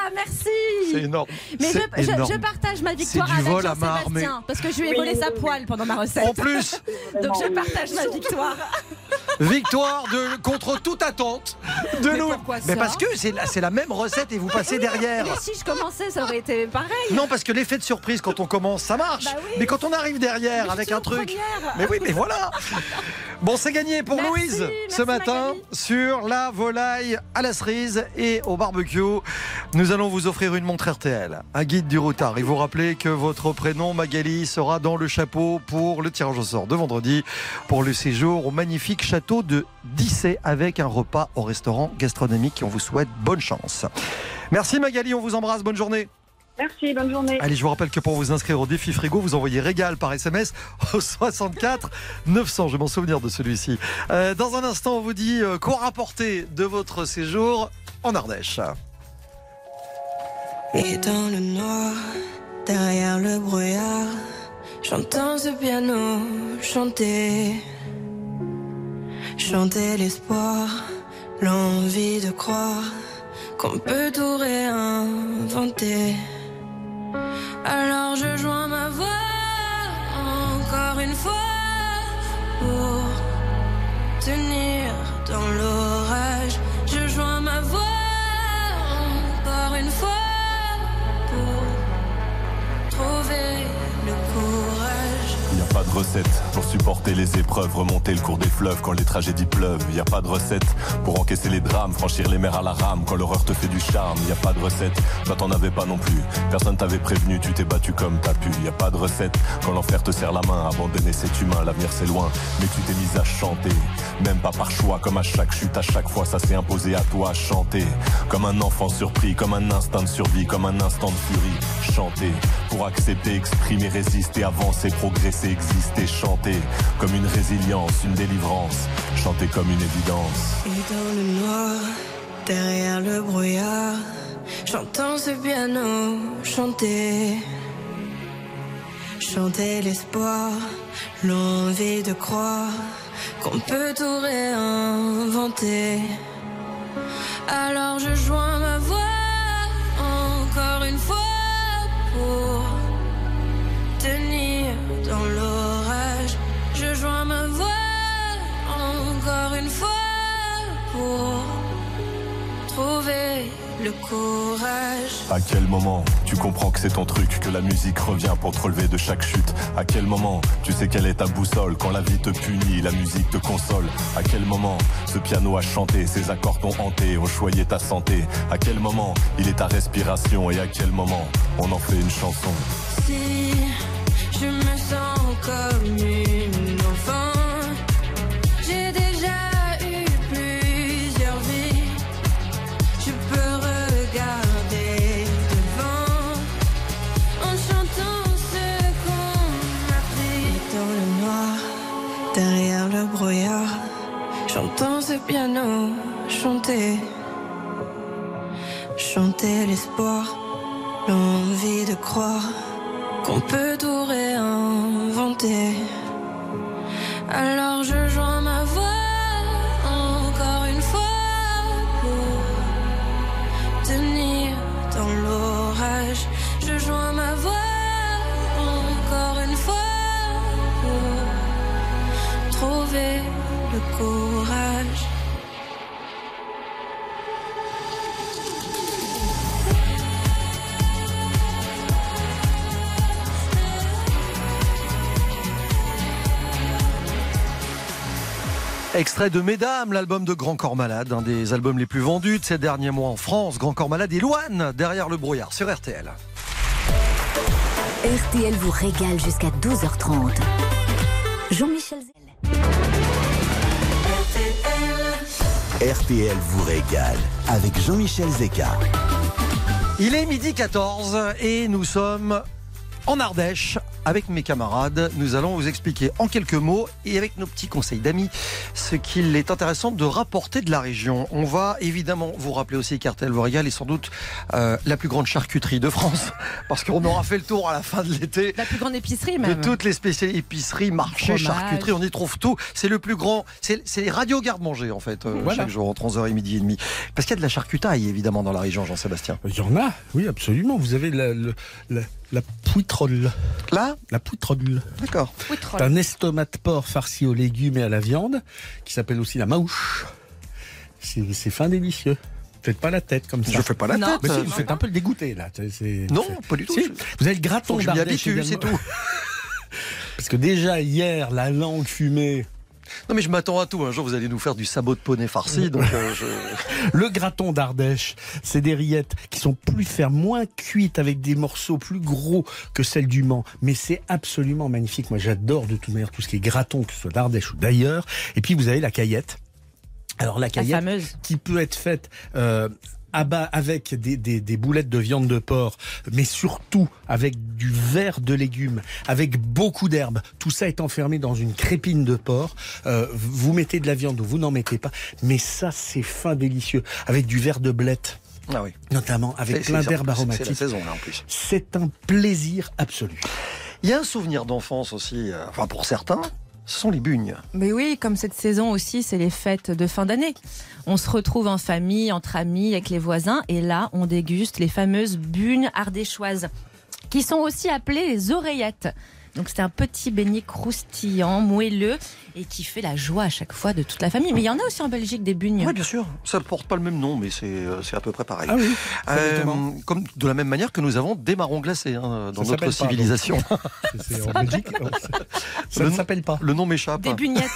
merci. C'est énorme. Mais je, C'est je- énorme. je partage ma victoire C'est du avec vol à main Jean-Sébastien armée. parce que je lui ai Oui, volé oui, sa oui. poêle pendant ma recette. En plus, Donc je partage ma victoire. victoire de, contre toute attente de Mais nous. pourquoi Mais ça parce que c'est la, c'est la même recette et vous passez derrière. Mais si je commençais, ça aurait été pareil. Non, parce que l'effet de surprise quand on commence, ça marche. Bah oui. Mais quand on arrive derrière Mais je avec suis un en truc. première. Mais oui, mais voilà. Bon, c'est gagné pour Merci, Louise ce merci, matin Magali. sur la volaille à la cerise et au barbecue. Nous allons vous offrir une montre R T L, un guide du routard. Et vous rappeler que votre prénom, Magali, sera dans le chapeau pour le tirage au sort de vendredi pour le séjour au magnifique château de Dissay avec un repas au restaurant gastronomique. On vous souhaite bonne chance. Merci Magali, on vous embrasse. Bonne journée. Merci, bonne journée. Allez, je vous rappelle que pour vous inscrire au défi frigo, vous envoyez régal par S M S au soixante-quatre neuf cents. Je vais m'en souvenir de celui-ci. Euh, dans un instant, on vous dit euh, qu'ont rapporté de votre séjour en Ardèche. Et dans le noir, derrière le brouillard, j'entends ce piano chanter. Chanter l'espoir, l'envie de croire qu'on peut tout réinventer. Alors je joins ma voix encore une fois pour tenir dans l'orage. Je joins ma voix encore une fois pour trouver le courage. Y a pas de recette pour supporter les épreuves, remonter le cours des fleuves quand les tragédies pleuvent. Y a pas de recette pour encaisser les drames, franchir les mers à la rame quand l'horreur te fait du charme. Y a pas de recette, toi t'en avais pas non plus. Personne t'avait prévenu, tu t'es battu comme t'as pu. Y a pas de recette quand l'enfer te serre la main, abandonner c'est humain, l'avenir c'est loin. Mais tu t'es mise à chanter, même pas par choix, comme à chaque chute, à chaque fois ça s'est imposé à toi. Chanter comme un enfant surpris, comme un instinct de survie, comme un instant de furie. Chanter pour accepter, exprimer, résister, avancer, progresser, exister. Chanter comme une résilience, une délivrance. Chanter comme une évidence. Et dans le noir, derrière le brouillard, j'entends ce piano chanter. Chanter l'espoir, l'envie de croire qu'on peut tout réinventer. Alors je joins ma voix encore une fois pour tenir dans l'orage. Je joins ma voix encore une fois pour trouver le courage. À quel moment tu comprends que c'est ton truc, que la musique revient pour te relever de chaque chute? À quel moment tu sais quelle est ta boussole? Quand la vie te punit, la musique te console. À quel moment ce piano a chanté, ses accords t'ont hanté, ont choyé ta santé? À quel moment il est ta respiration? Et à quel moment on en fait une chanson? Si je me sens comme une enfant, j'ai déjà eu plusieurs vies. Je peux regarder devant en chantant ce qu'on m'a pris. Dans le noir, derrière le brouillard, j'entends ce piano chanter. Chanter l'espoir, l'envie de croire qu'on peut tout réinventer. Alors je joins ma voix encore une fois pour tenir dans l'orage. Je joins ma voix encore une fois pour trouver le courage. Extrait de Mesdames, l'album de Grand Corps Malade, un des albums les plus vendus de ces derniers mois en France. Grand Corps Malade et Louane derrière le brouillard sur R T L. R T L vous régale jusqu'à douze heures trente. Jean-Michel Zell. R T L vous régale avec Jean-Michel Zeka. Il est midi quatorze et nous sommes En Ardèche, avec mes camarades, nous allons vous expliquer en quelques mots et avec nos petits conseils d'amis ce qu'il est intéressant de rapporter de la région. On va évidemment vous rappeler aussi qu'R T L vous régale est sans doute euh, la plus grande charcuterie de France, parce qu'on aura fait le tour à la fin de l'été. La plus grande épicerie De même. toutes les spécialités, épiceries, marchés, Fromage. charcuteries, on y trouve tout. C'est le plus grand, c'est c'est les radios garde-manger en fait, euh, Voilà. chaque jour entre onze heures et midi et demi. Parce qu'il y a de la charcutaille évidemment dans la région, Jean-Sébastien. Il y en a, oui, absolument. Vous avez la, le- la, la pouitrolle. Là La pouitrolle. D'accord. C'est un estomac de porc farci aux légumes et à la viande, qui s'appelle aussi la maouche. C'est c'est fin délicieux. Faites pas la tête comme ça. Je fais pas la Non, tête. mais si, euh, vous faites un peu le dégoûté là. C'est- c'est- Non, c'est- pas du tout. Si. Je- Vous avez le graton Faut que je m'y d'Ardèche habitue, c'est également. tout. Parce que déjà hier, la langue fumée. Non mais je m'attends à tout. Un jour vous allez nous faire du sabot de poney farci, donc euh, je... Le graton d'Ardèche, c'est des rillettes qui sont plus fermes, moins cuites, avec des morceaux plus gros que celles du Mans. Mais c'est absolument magnifique. Moi, j'adore de toute manière tout ce qui est graton, que ce soit d'Ardèche ou d'ailleurs. Et puis, vous avez la caillette. Alors, la caillette, fameuse. qui peut être faite... Euh, à bas avec des, des, des boulettes de viande de porc, mais surtout avec du verre de légumes, avec beaucoup d'herbes. Tout ça est enfermé dans une crépine de porc. Euh, vous mettez de la viande ou vous n'en mettez pas, mais ça c'est fin délicieux, avec du verre de blette. Ah oui. Notamment avec C'est- plein c'est- d'herbes c'est- aromatiques. C'est la saison là en plus. C'est un plaisir absolu. Il y a un souvenir d'enfance aussi, euh, enfin pour certains, ce sont les bugnes. Mais oui, comme cette saison aussi, c'est les fêtes de fin d'année. On se retrouve en famille, entre amis, avec les voisins, et là, on déguste les fameuses bugnes ardéchoises, qui sont aussi appelées les oreillettes. Donc c'est un petit beignet croustillant, moelleux, et qui fait la joie à chaque fois de toute la famille. Mais il y en a aussi en Belgique des bugnes. Oui, bien sûr. Ça ne porte pas le même nom, mais c'est euh, c'est à peu près pareil. Ah oui. Euh, comme de la même manière que nous avons des marrons glacés hein, dans Ça notre s'appelle pas, civilisation. donc. C'est- c'est en Belgique, ça Le ne nom- s'appelle pas. Le nom m'échappe. Des bugnettes.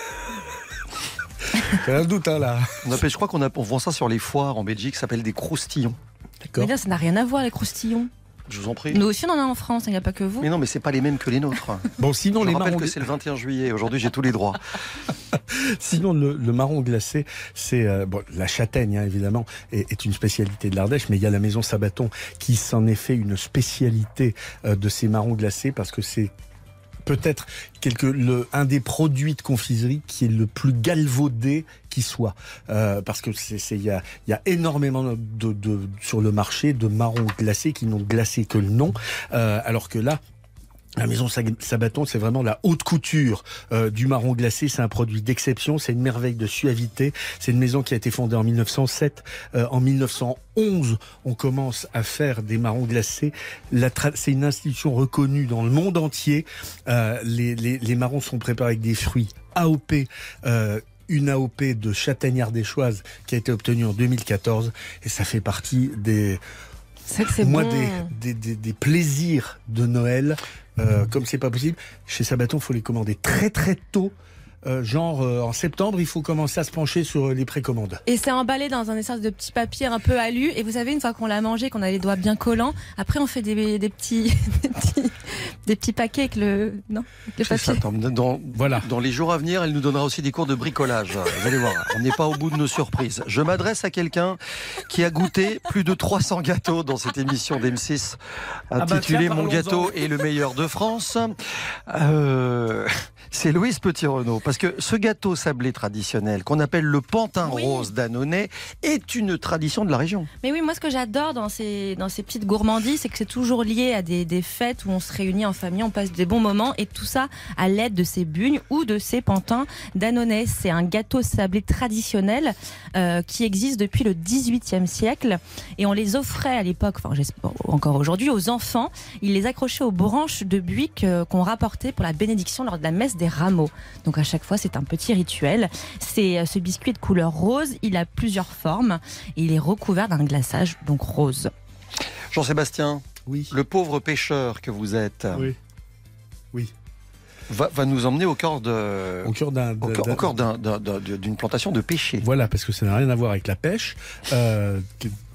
J'ai un doute hein, là. On appelle, je crois qu'on a- on vend ça sur les foires en Belgique, ça s'appelle des croustillons. Mais là, ça n'a rien à voir, les croustillons. Je vous en prie. Nous aussi, on en a en France, il n'y a pas que vous. Mais non, mais c'est pas les mêmes que les nôtres. Bon, sinon je les rappelle marrons que c'est le vingt et un juillet. Aujourd'hui, j'ai tous les droits. Sinon, le, le marron glacé, c'est euh, bon, la châtaigne, hein, évidemment, est, est une spécialité de l'Ardèche, mais il y a la maison Sabaton qui s'en est fait une spécialité euh, de ces marrons glacés parce que c'est peut-être quelque, le, un des produits de confiserie qui est le plus galvaudé qui soit. Euh, parce que c'est, c'est, il y a, il y a énormément de, de, sur le marché de marrons glacés qui n'ont glacé que le nom, euh, alors que là, la maison Sabaton, c'est vraiment la haute couture euh, du marron glacé. C'est un produit d'exception, c'est une merveille de suavité. C'est une maison qui a été fondée en mille neuf cent sept. Euh, en mille neuf cent onze, on commence à faire des marrons glacés. La tra- c'est une institution reconnue dans le monde entier. Euh, les, les, les marrons sont préparés avec des fruits A O P. Euh, une A O P de châtaigne ardéchoise qui a été obtenue en deux mille quatorze. Et ça fait partie des... C'est que c'est Moi, bon. des, des, des, des plaisirs de Noël, euh, comme c'est pas possible, chez Sabaton, il faut les commander très très tôt. Euh, genre euh, en septembre, il faut commencer à se pencher sur euh, les précommandes. Et c'est emballé dans un espèce de petit papier un peu alu. Et vous savez, une fois qu'on l'a mangé, qu'on a les doigts bien collants, après on fait des, des, petits, des, petits, des petits paquets avec le, non, avec le C'est ça, papier. dans, dans, voilà. dans les jours à venir, elle nous donnera aussi des cours de bricolage. Vous allez voir, on n'est pas au bout de nos surprises. Je m'adresse à quelqu'un qui a goûté plus de trois cents gâteaux dans cette émission d'M six intitulée Ah bah tiens, Mon gâteau est le meilleur de France. Euh, c'est Louise Petit-Renaud. Parce que ce gâteau sablé traditionnel, qu'on appelle le pantin Oui. rose d'Annonay, est une tradition de la région. Mais oui, moi ce que j'adore dans ces, dans ces petites gourmandises, c'est que c'est toujours lié à des, des fêtes où on se réunit en famille, on passe des bons moments, et tout ça à l'aide de ces bugnes ou de ces pantins d'Annonay. C'est un gâteau sablé traditionnel euh, qui existe depuis le dix-huitième siècle, et on les offrait à l'époque, enfin j'espère encore aujourd'hui, aux enfants. Ils les accrochaient aux branches de buis que- qu'on rapportait pour la bénédiction lors de la messe des rameaux. Donc à chaque fois, c'est un petit rituel. C'est ce biscuit de couleur rose, il a plusieurs formes et il est recouvert d'un glaçage donc rose. Jean-Sébastien, oui. le pauvre pêcheur que vous êtes, Oui. Oui. Va, va nous emmener au cœur de, Au cœur d'un, au cœur- d'un- au cœur d'un- d'un- d'un- d'une plantation de pêcher. Voilà, parce que ça n'a rien à voir avec la pêche. Euh, que-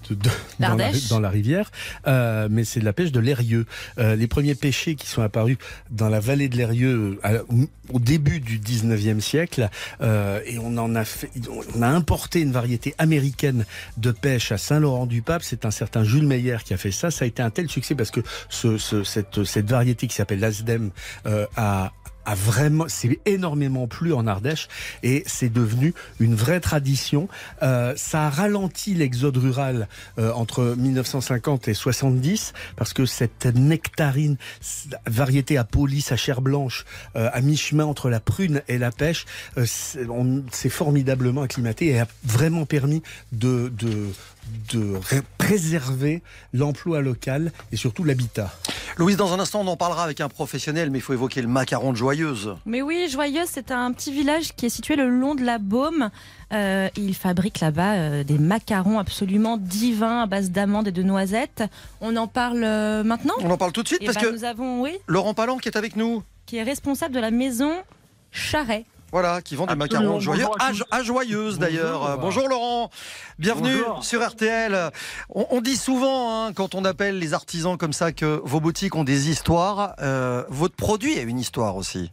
de, de- dans, la, L'Ardèche. dans la rivière, euh, mais c'est de la pêche de l'Eyrieux. Euh, les premiers pêchers qui sont apparus dans la vallée de l'Eyrieux à- au début du dix-neuvième siècle, euh, et on en a fait, on a importé une variété américaine de pêche à Saint-Laurent-du-Pape. C'est un certain Jules Meyer qui a fait ça. Ça a été un tel succès parce que ce, ce, cette, cette variété qui s'appelle l'Asdem euh, a a vraiment, c'est énormément plu en Ardèche et c'est devenu une vraie tradition. Euh, ça a ralenti l'exode rural euh, entre mille neuf cent cinquante et soixante-dix parce que cette nectarine, variété à police, à chair blanche, euh, à mi-chemin entre la prune et la pêche, euh, c'est, on, c'est formidablement acclimaté et a vraiment permis de, de de ré- préserver l'emploi local et surtout l'habitat. Louise, dans un instant, on en parlera avec un professionnel, mais il faut évoquer le macaron de Joyeuse. Mais oui, Joyeuse, c'est un petit village qui est situé le long de la Baume. Euh, il fabrique là-bas euh, des macarons absolument divins à base d'amandes et de noisettes. On en parle euh, maintenant On en parle tout de suite Eh parce ben, que nous avons, oui, Laurent Palan qui est avec nous. qui est responsable de la maison Charret. Voilà, qui vend des Absolument, macarons joyeux, bonjour à à, tous. Jo- à Joyeuse d'ailleurs. Euh, Bonjour Laurent, bienvenue Bonjour. sur R T L. On, on dit souvent, hein, quand on appelle les artisans comme ça, que vos boutiques ont des histoires. Euh, votre produit a une histoire aussi.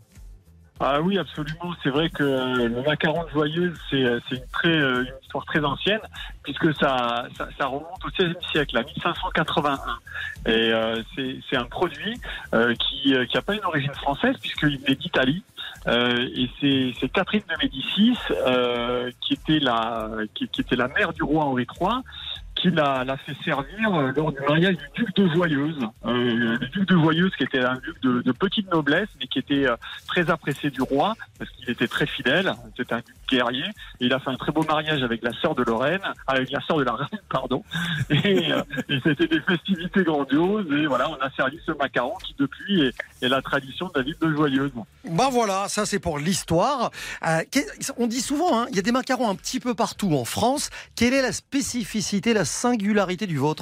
Ah oui, absolument. C'est vrai que le macaron de Joyeuse, c'est c'est une, très, euh, une histoire très ancienne, puisque ça, ça, ça remonte au seizième siècle, à mille cinq cent quatre-vingt-un. Et euh, c'est c'est un produit euh, qui euh, qui a pas une origine française, puisqu'il venait d'Italie. Euh, et c'est c'est Catherine de Médicis, euh, qui était la qui, qui était la mère du roi Henri trois, qui l'a, l'a fait servir euh, lors du mariage du duc de Joyeuse. Euh, le duc de Joyeuse, qui était un duc de, de petite noblesse, mais qui était euh, très apprécié du roi, parce qu'il était très fidèle, c'était un duc guerrier, et il a fait un très beau mariage avec la sœur de Lorraine, avec la sœur de la reine, pardon, et, euh, et c'était des festivités grandioses, et voilà, on a servi ce macaron qui depuis est, est la tradition de la ville de Joyeuse. Ben voilà, ça c'est pour l'histoire. Euh, qu'est- on dit souvent, hein, il y a des macarons un petit peu partout en France. Quelle est la spécificité, la singularité du vôtre ?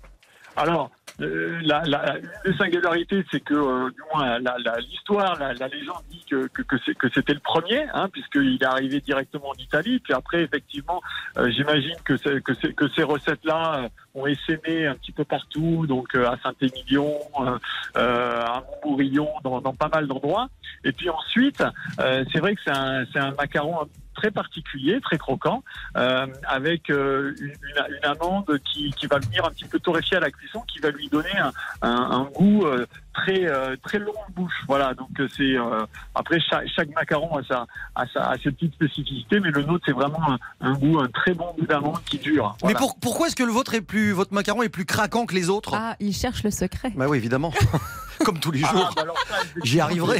Alors, euh, la, la, une des singularités, c'est que, euh, du moins, la, la, l'histoire, la, la légende dit que, que, que, c'est, que c'était le premier, hein, puisqu'il est arrivé directement d'Italie. Puis après, effectivement, euh, j'imagine que, c'est, que, c'est, que ces recettes-là euh, ont essaimé un petit peu partout, donc euh, à Saint-Émilion, euh, euh, à Montbourillon, dans, dans pas mal d'endroits. Et puis ensuite, euh, c'est vrai que c'est un, c'est un macaron très particulier, très croquant, euh, avec euh, une, une, une amande qui, qui va venir un petit peu torréfier à la cuisson, qui va lui donner un, un, un goût euh, très euh, très long en bouche. Voilà, donc c'est euh, après chaque, chaque macaron a sa, a sa a ses petites spécificités, mais le nôtre c'est vraiment un, un goût, un très bon goût d'amande qui dure. Mais Voilà. pour- pourquoi est-ce que le vôtre est plus, votre macaron est plus craquant que les autres ? Ah, il cherche le secret. Bah oui, évidemment. Comme tous les Ah, jours. bah alors ça, J'y arriverai.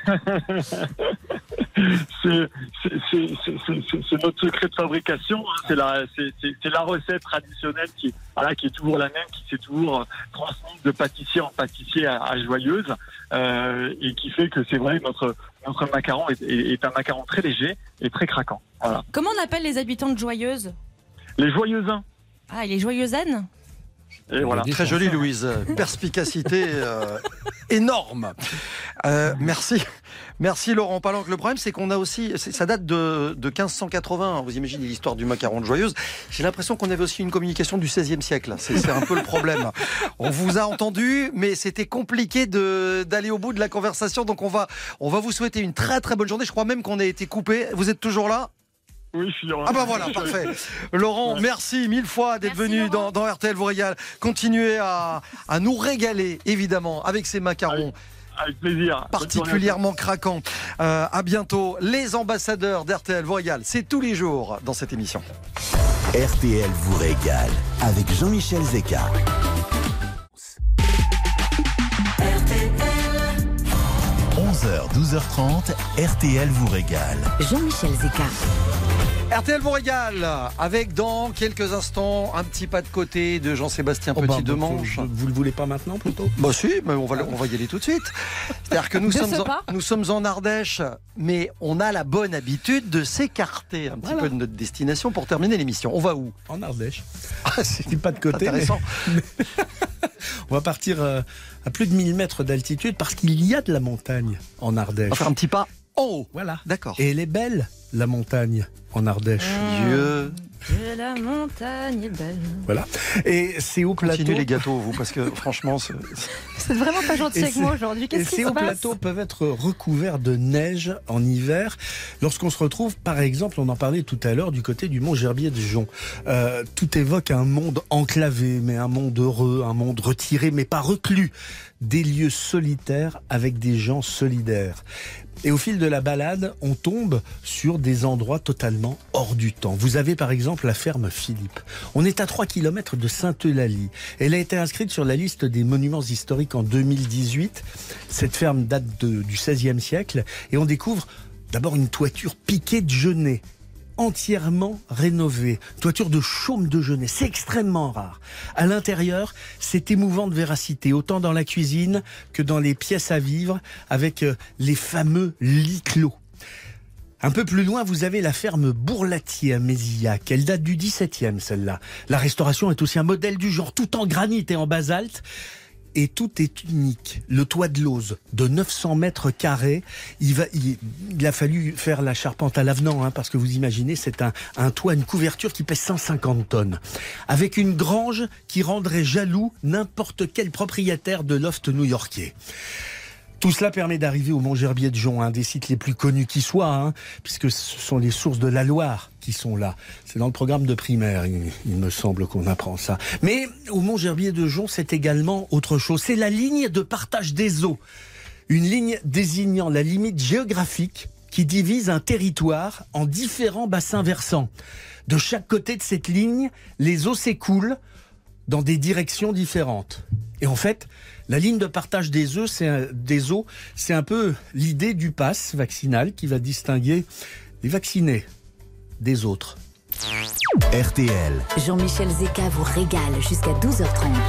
c'est, c'est, c'est, c'est, c'est, c'est notre secret de fabrication. Hein. C'est, la, c'est, c'est, c'est la recette traditionnelle qui, voilà, qui est toujours la même, qui s'est toujours euh, transmise de pâtissier en pâtissier à, à Joyeuse, euh, et qui fait que c'est vrai, notre, notre macaron est, est, est un macaron très léger et très craquant. Voilà. Comment on appelle les habitants de Joyeuse ? Les Joyeusins. Ah, les Joyeusannes ? Et voilà. Très jolie, Louise. Perspicacité euh, énorme. Euh, merci. Merci, Laurent Palan. Le problème, c'est qu'on a aussi. c'est- Ça date de, de quinze cent quatre-vingts. Vous imaginez l'histoire du macaron de Joyeuse. J'ai l'impression qu'on avait aussi une communication du seizième siècle. C'est c'est un peu le problème. On vous a entendu, mais c'était compliqué de- d'aller au bout de la conversation. Donc, on va, on va vous souhaiter une très, très bonne journée. Je crois même qu'on a été coupé. Vous êtes toujours là ? Oui, je suis là. Ah bah voilà, parfait. Laurent, merci mille fois d'être venu dans, dans R T L vous régale. Continuez à, à nous régaler, évidemment, avec ces macarons. Avec plaisir. Particulièrement craquants. Euh, à bientôt. Les ambassadeurs d'R T L vous régale, c'est tous les jours dans cette émission. R T L vous régale avec Jean-Michel Zeka. onze heures, douze heures trente, R T L vous régale. Jean-Michel Zeka. R T L vous régale avec dans quelques instants un petit pas de côté de Jean-Sébastien Oh bah, Petit-Demange. vous, vous le voulez pas maintenant plutôt ? Bah si, mais on va, on va y aller tout de suite. C'est-à-dire que nous De sommes, ce en, pas. nous sommes en Ardèche, mais on a la bonne habitude de s'écarter un petit Voilà. peu de notre destination pour terminer l'émission. On va où ? En Ardèche. Ah, c'est C'est pas de côté. intéressant. mais- On va partir euh, à plus de mille mètres d'altitude parce qu'il y a de la montagne en On Ardèche. va faire un petit pas en haut. Voilà. D'accord. Et elle est belle, la montagne en Ardèche. Dieu Que la montagne est belle. Voilà. Et c'est au plateau. Continuez les gâteaux, vous, parce que franchement, c'est... C'est vraiment pas gentil Et avec c'est- moi aujourd'hui. Et Qu'est-ce qui ces se hauts passe? plateaux peuvent être recouverts de neige en hiver. Lorsqu'on se retrouve, par exemple, on en parlait tout à l'heure, du côté du Mont Gerbier de Jonc. Euh, tout évoque un monde enclavé, mais un monde heureux, un monde retiré, mais pas reclus. Des lieux solitaires avec des gens solidaires. Et au fil de la balade, on tombe sur des endroits totalement hors du temps. Vous avez par exemple la ferme Philippe. On est à trois kilomètres de Sainte-Eulalie. Elle a été inscrite sur la liste des monuments historiques en deux mille dix-huit. Cette ferme date de- du seizième siècle. Et on découvre d'abord une toiture piquée de genêt, entièrement rénovée. Toiture de chaume de genêt, c'est extrêmement rare. À l'intérieur, c'est émouvant de véracité, autant dans la cuisine que dans les pièces à vivre, avec euh, les fameux lits clos. Un peu plus loin, vous avez la ferme Bourlatier à Mézillac. Elle date du dix-septième, celle-là. La restauration est aussi un modèle du genre, tout en granit et en basalte. Et tout est unique. Le toit de l'Auze, de neuf cents mètres carrés. Il, va, il, il a fallu faire la charpente à l'avenant, hein, parce que vous imaginez, c'est un, un toit, une couverture qui pèse cent cinquante tonnes. Avec une grange qui rendrait jaloux n'importe quel propriétaire de loft new-yorkais. Tout cela permet d'arriver au Mont Gerbier de Jonc, un des sites les plus connus qui soit, hein, puisque ce sont les sources de la Loire qui sont là. C'est dans le programme de primaire, il, il me semble qu'on apprend ça. Mais au Mont Gerbier de Jonc, c'est également autre chose. C'est la ligne de partage des eaux. Une ligne désignant la limite géographique qui divise un territoire en différents bassins versants. De chaque côté de cette ligne, les eaux s'écoulent dans des directions différentes. Et en fait, la ligne de partage des eaux, c'est un, des eaux, c'est un peu l'idée du pass vaccinal qui va distinguer les vaccinés des autres. R T L. Jean-Michel Zeka vous régale jusqu'à douze heures trente.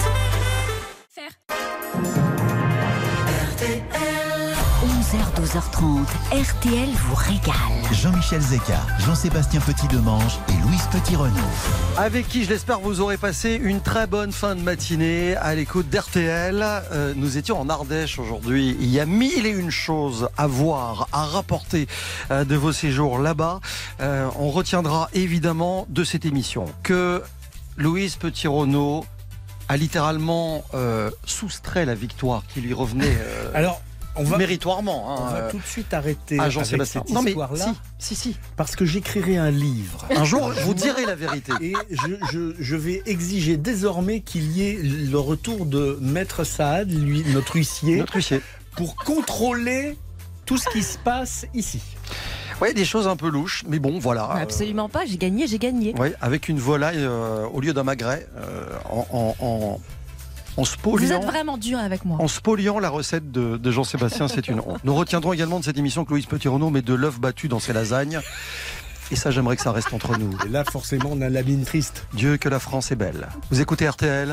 onze heures, douze heures trente. R T L vous régale. Jean-Michel Zeka, Jean-Sébastien Petit-Demange et Louise Petit-Renaud. Avec qui, je l'espère, vous aurez passé une très bonne fin de matinée à l'écoute d'R T L. Euh, nous étions en Ardèche aujourd'hui. Il y a mille et une choses à voir, à rapporter euh, de vos séjours là-bas. Euh, on retiendra évidemment de cette émission que Louise Petit-Renaud a littéralement euh, soustrait la victoire qui lui revenait euh, Alors, on va, méritoirement. on hein, va euh, tout de suite arrêter à avec Jean-Sébastien. cette Non mais histoire-là. si, si, si. Parce que j'écrirai un livre. Un jour, je vous dirai la vérité. Et je, je, je vais exiger désormais qu'il y ait le retour de Maître Saad, lui, notre huissier, Notre huissier. pour contrôler tout ce qui se passe ici. Oui, des choses un peu louches, mais bon, voilà. Absolument pas, j'ai gagné, j'ai gagné. Oui, avec une volaille euh, au lieu d'un magret, euh, en, en, en, en Vous spoliant. êtes vraiment dur avec moi. En spoliant la recette de, de Jean-Sébastien, c'est une honte. Nous retiendrons également de cette émission que Louise Petit-Renaud met de l'œuf battu dans ses lasagnes. Et ça, j'aimerais que ça reste entre nous. Et là, forcément, on a la mine triste. Dieu que la France est belle. Vous écoutez R T L ?